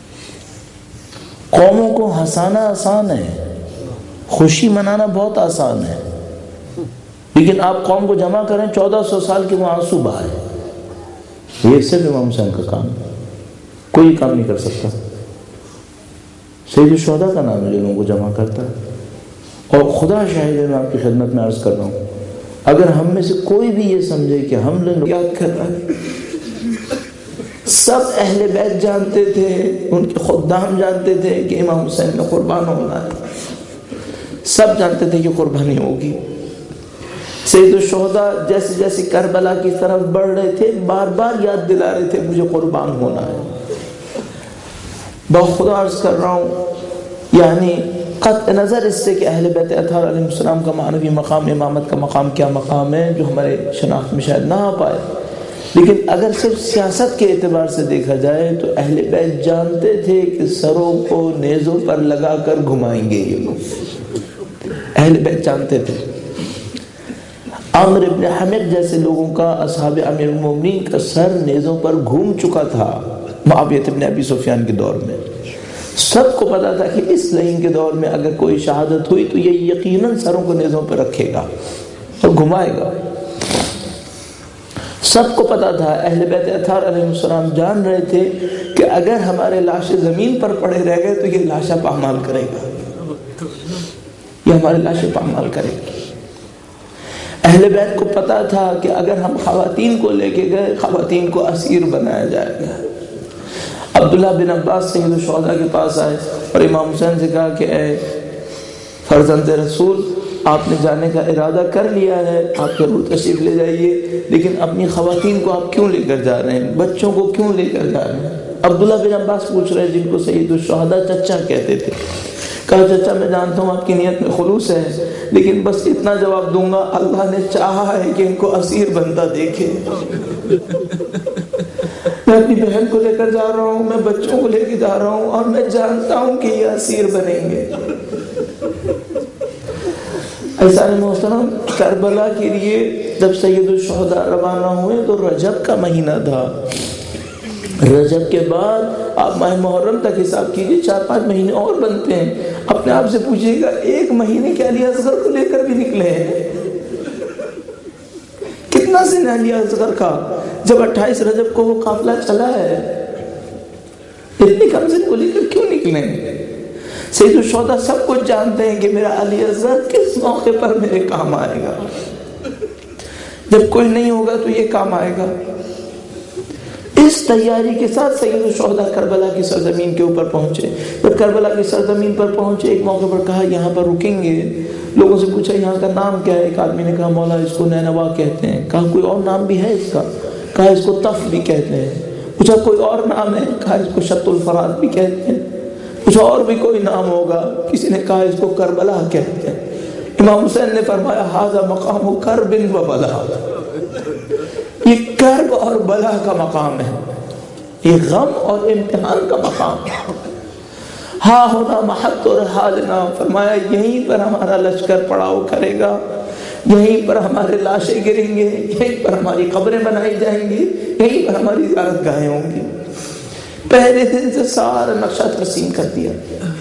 قوموں کو ہنسانا آسان ہے، خوشی منانا بہت آسان ہے، لیکن آپ قوم کو جمع کریں 1400 سال کے وہ آنسو بہائے، یہ صرف امام حسین کا کام ہے، کوئی کام نہیں کر سکتا۔ سید الشہداء کا نام ہے جو لوگوں کو جمع کرتا ہے، اور خدا شاہد ہے، میں آپ کی خدمت میں عرض کر رہا ہوں، اگر ہم میں سے کوئی بھی یہ سمجھے کہ ہم لوگ یاد کر رہا ہے، سب اہل بیت جانتے تھے، ان کے خدام جانتے تھے کہ امام حسین نے قربان ہونا ہے، سب جانتے تھے کہ قربانی ہوگی۔ سید الشہداء جیسے جیسے کربلا کی طرف بڑھ رہے تھے، بار بار یاد دلا رہے تھے مجھے قربان ہونا ہے۔ بخدا عرض کر رہا ہوں، یعنی قطع نظر اس سے کہ اہل بیت اطہار علیہ السلام کا معنوی مقام، امامت کا مقام کیا مقام ہے جو ہمارے شناخت میں شاید نہ آ پائے، لیکن اگر صرف سیاست کے اعتبار سے دیکھا جائے تو اہل بیت جانتے تھے کہ سروں کو نیزوں پر لگا کر گھمائیں گے یہ لوگ، اہل بیت جانتے تھے۔ عمرو ابن حمید جیسے لوگوں کا، اصحاب امیر المومنین کا سر نیزوں پر گھوم چکا تھا معاویہ ابن ابی سفیان کے دور میں، سب کو پتا تھا کہ اس لعین کے دور میں اگر کوئی شہادت ہوئی تو یہ یقیناً سروں کو نیزوں پر رکھے گا اور گھمائے گا۔ سب کو پتا تھا، اہل بیت اطہار علیہ السلام جان رہے تھے کہ اگر ہمارے لاشیں زمین پر پڑے رہ گئے تو یہ لاشیں پامال کرے گا، یہ ہمارے لاشیں پامال کرے گا۔ اہل بیت کو پتا تھا کہ اگر ہم خواتین کو لے کے گئے، خواتین کو اسیر بنایا جائے گا۔ عبداللہ بن عباس سید الشہداء کے پاس آئے اور امام حسین سے کہا کہ اے فرزند رسول، آپ نے جانے کا ارادہ کر لیا ہے، آپ ضرور تشریف لے جائیے، لیکن اپنی خواتین کو آپ کیوں لے کر جا رہے ہیں، بچوں کو کیوں لے کر جا رہے ہیں؟ عبداللہ بن عباس پوچھ رہے ہیں، جن کو سید الشہداء چچا کہتے تھے۔ کہا چچا میں جانتا ہوں آپ کی نیت میں خلوص ہے، لیکن بس اتنا جواب دوں گا، اللہ نے چاہا ہے کہ ان کو اسیر بنتا دیکھے۔ میں اپنی بہن کو لے کر جا رہا ہوں، میں بچوں کو لے کے جا رہا ہوں، اور میں جانتا ہوں کہ یہ اسیر بنیں گے۔ ایسا محترم، کربلا کے لیے جب سید الشہداء روانہ ہوئے تو رجب کا مہینہ تھا، رجب کے بعد آپ ماہ محرم تک حساب کیجئے، 4-5 مہینے اور بنتے ہیں۔ اپنے آپ سے پوچھئے گا، ایک مہینے کے علی اصغر کو لے کر بھی نکلے ہیں؟ کتنا سن علی اصغر کا جب 28 رجب کو وہ قافلہ چلا ہے؟ اتنی کم سن کو لے کر کیوں نکلے؟ سید الشہداء سب کچھ جانتے ہیں کہ میرا علی اصغر کس موقع پر میرے کام آئے گا، جب کوئی نہیں ہوگا تو یہ کام آئے گا۔ اس تیاری کے ساتھ سید الشہداء کربلا کی سرزمین کے اوپر پہنچے۔ جب کربلا کی سرزمین پر پہنچے، ایک موقع پر کہا یہاں پر رکیں گے۔ لوگوں سے پوچھا یہاں کا نام کیا ہے؟ ایک آدمی نے کہا مولا اس کو نینوا کہتے ہیں۔ کہا کوئی اور نام بھی ہے اس کا؟ کہا اس کو طف بھی کہتے ہیں۔ پوچھا کوئی اور نام ہے؟ کہا اس کو شط الفرات بھی کہتے ہیں۔ پوچھا اور بھی کوئی نام ہوگا؟ کسی نے کہا اس کو کربلا کہتے ہیں۔ امام حسین نے فرمایا ھذا مقام کرب و بلا، یہ کرب اور بلا کا مقام ہے، یہ غم اور امتحان کا مقام ہے۔ ہاں ہونا محط اور حالنا، فرمایا یہیں پر ہمارا لشکر پڑاؤ کرے گا، یہیں پر ہمارے لاشیں گریں گے، یہیں پر ہماری قبریں بنائی جائیں گی، یہیں پر ہماری زیارت گاہیں ہوں گی۔ پہلے دن سے سارا نقشہ ترسیم کر دیا۔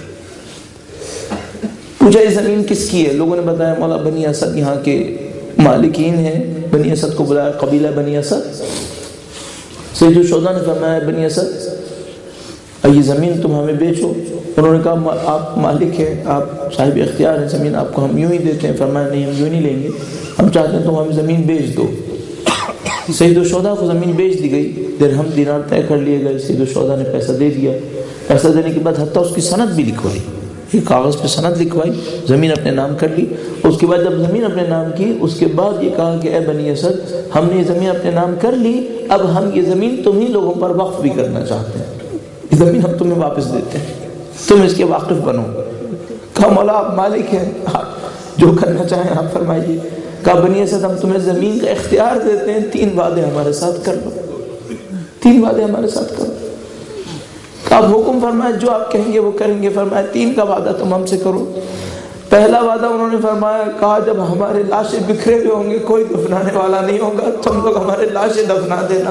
پوچھا یہ زمین کس کی ہے؟ لوگوں نے بتایا مولا بنی اسد یہاں کے مالکین ہیں۔ بنی اسد کو بلایا، قبیلہ بنی اسد۔ سید الشہداء نے فرمایا بنی اسد یہ زمین تم ہمیں بیچو۔ انہوں نے کہا آپ مالک ہیں، آپ صاحب اختیار ہیں، زمین آپ کو ہم یوں ہی دیتے ہیں۔ فرمایا نہیں، ہم یوں نہیں لیں گے، ہم چاہتے ہیں تم ہمیں زمین بیچ دو۔ سید الشہداء کو زمین بیچ دی گئی، درہم دینار طے کر لیے گئے۔ سید الشہداء نے پیسہ دے دیا۔ پیسہ دینے کے بعد حتیٰ اس کی سند بھی لکھوائی یہ کاغذ پہ سند لکھوائی، زمین اپنے نام کر لی. اس کے بعد جب زمین اپنے نام کی، اس کے بعد یہ کہا کہ اے بنی اسد، ہم نے یہ زمین اپنے نام کر لی، اب ہم یہ زمین تمہیں لوگوں پر وقف بھی کرنا چاہتے ہیں. یہ زمین ہم تمہیں واپس دیتے ہیں، تم اس کے واقف بنو. کہا مولا آپ مالک ہیں، آپ جو کرنا چاہیں آپ فرمائیے. کہا بنی اسد ہم تمہیں زمین کا اختیار دیتے ہیں، 3 وعدے ہمارے ساتھ کر لو، 3 وعدے ہمارے ساتھ کرو. آپ حکم فرمائے جو آپ کہیں گے وہ کریں گے. فرمایا 3 کا وعدہ تم ہم سے کرو. پہلا وعدہ انہوں نے فرمایا، کہا جب ہمارے لاشیں بکھرے ہوئے ہوں گے، کوئی دفنانے والا نہیں ہوگا، تم لوگ ہمارے لاشیں دفنا دینا،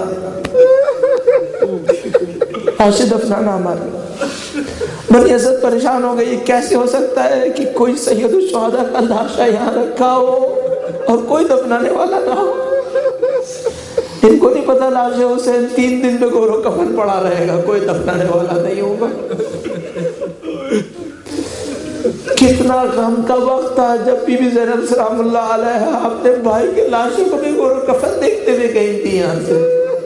لاشیں دفنانا ہمارے. بنی اسد پریشان ہو گئے، یہ کیسے ہو سکتا ہے کہ کوئی سید الشہداء کا لاشا یہاں رکھا ہو اور کوئی دفنانے والا نہ ہو. ان کو نہیں پتا لاش حسین 3 دن میں گور و کفن پڑا رہے گا، کوئی دفنانے والا نہیں ہوگا. کتنا غم کا وقت تھا جب بی بی زینب سلام اللہ علیہ اپنے بھائی کے لاشوں کو بھی گور و کفن دیکھتے ہوئے گئی تھی یہاں سے.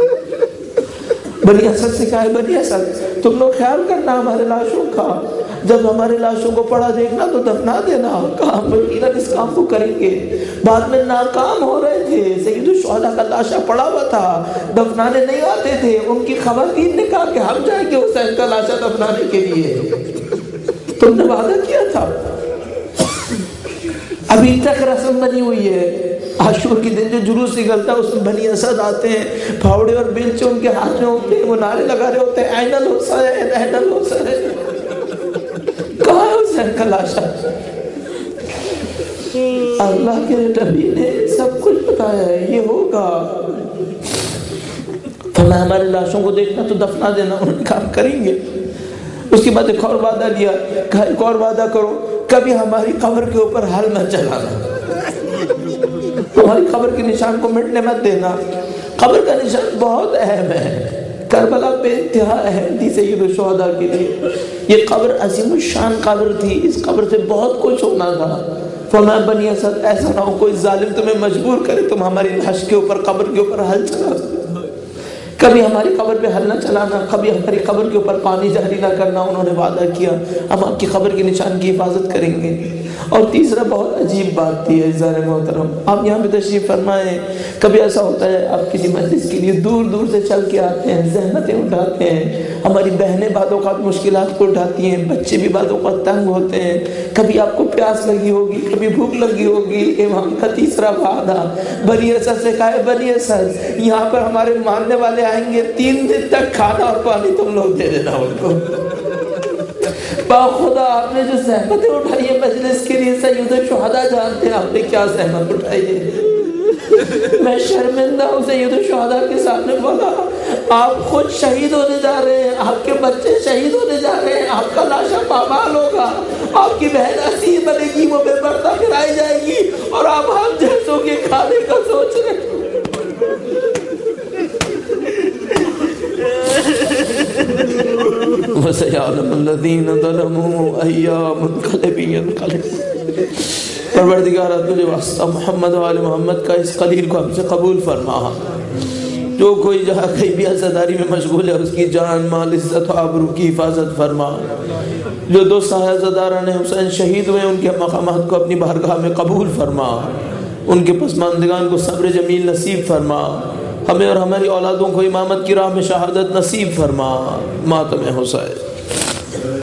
بنی اسد سے کہا ہے بنی اسد تم لوگ خیال کرنا ہمارے لاشوں کا، جب ہمارے لاشوں کو پڑا دیکھنا تو دفنا دینا. کہا ہم یقیناً اس کام کو کریں گے. بعد میں ناکام ہو رہے تھے، سید الشہداء کا لاشا پڑا ہوا تھا، دفنانے نہیں آتے تھے. ان کی خبردین نے کہا کہ ہم جائیں گے حسین کا لاشا دفنانے کے لیے. تم نے وعدہ کیا تھا، ابھی تک رسم بنی ہوئی ہے. عاشور کے دن جو جلوس نکلتا ہے اس میں بنی اسد آتے ہیں، پھاوڑے اور بیلچے ان کے ہاتھ میں ہوتے ہیں، وہ نعرے لگا رہے ہوتے ہیں این الحسین این الحسین. کہاں ہے حسین کا لاشا؟ اللہ کے نبی نے سب کچھ بتایا ہے یہ ہوگا. فرمایا ہمارے لاشوں کو دیکھنا تو دفنا دینا. انہوں نے کام کریں گے. اس کے بعد ایک اور وعدہ لیا، کہا ایک اور وعدہ کرو، کبھی ہماری قبر کے اوپر ہل مت چلانا، ہماری قبر کے نشان کو مٹنے مت دینا. قبر کا نشان بہت اہم ہے، کربلا بے انتہا اہم تھی سید الشہداء کے لیے. یہ قبر عظیم الشان قبر تھی، اس قبر سے بہت کچھ ہونا تھا. فرمایا بنی اسد ایسا نہ ہو کوئی ظالم تمہیں مجبور کرے تم ہماری لاش کے اوپر قبر کے اوپر ہل چلا. کبھی ہماری قبر پہ ہل نہ چلانا، کبھی ہماری قبر کے اوپر پانی جاری نہ کرنا. انہوں نے وعدہ کیا ہم آپ کی قبر کے نشان کی حفاظت کریں گے. اور تیسرا بہت عجیب بات تھی عزیزان محترم، آپ یہاں پہ تشریف فرمائیں. کبھی ایسا ہوتا ہے آپ کسی مجلس کے لیے دور دور سے چل کے آتے ہیں، زحمتیں اٹھاتے ہیں، ہماری بہنیں بعض اوقات مشکلات کو اٹھاتی ہیں، بچے بھی بعض اوقات تنگ ہوتے ہیں، کبھی آپ کو پیاس لگی ہوگی، کبھی بھوک لگی ہوگی. امام کا تیسرا وعدہ بنی اسد سے کہا ہے بنی اسد یہاں پر ہمارے ماننے والے آئیں گے، 3 دن تک کھانا اور پانی تم لوگ دے دینا ان کو. خدا آپ نے جو زحمتیں اٹھائی ہے مجلس کے لیے، سید الشہداء جانتے ہیں آپ نے کیا زحمت اٹھائی ہے. میں شرمندہ ہوں سید الشہداء کے سامنے. بولا آپ خود شہید ہونے جا رہے ہیں، آپ کے بچے شہید ہونے جا رہے ہیں، آپ کا لاشا پامال ہوگا، آپ کی بہن اسیر بنے گی، وہ بے پردہ پھرائی جائے گی، اور آپ ہم جیسوں کے کھانے کا سوچ رہے ہیں. وَسَيَعْلَمُ الَّذِينَ ظَلَمُوا أَيَّ مُنْقَلِبٍ يَنْقَلِبُونَ. پروردگار تجھے واسطہ محمد و آل محمد کا اس قلیل کو ہم سے قبول فرما. جو کوئی جہاں کہیں بھی عزاداری میں مشغول ہے اس کی جان مال عزت و آبرو کی حفاظت فرما. جو 2 عزاداران حسین شہید ہوئے ان کے مقامات کو اپنی بارگاہ میں قبول فرما. ان کے پسماندگان کو صبر جمیل نصیب فرما. ہمیں اور ہماری اولادوں کو امامت کی راہ میں شہادت نصیب فرما. ماتم حسین.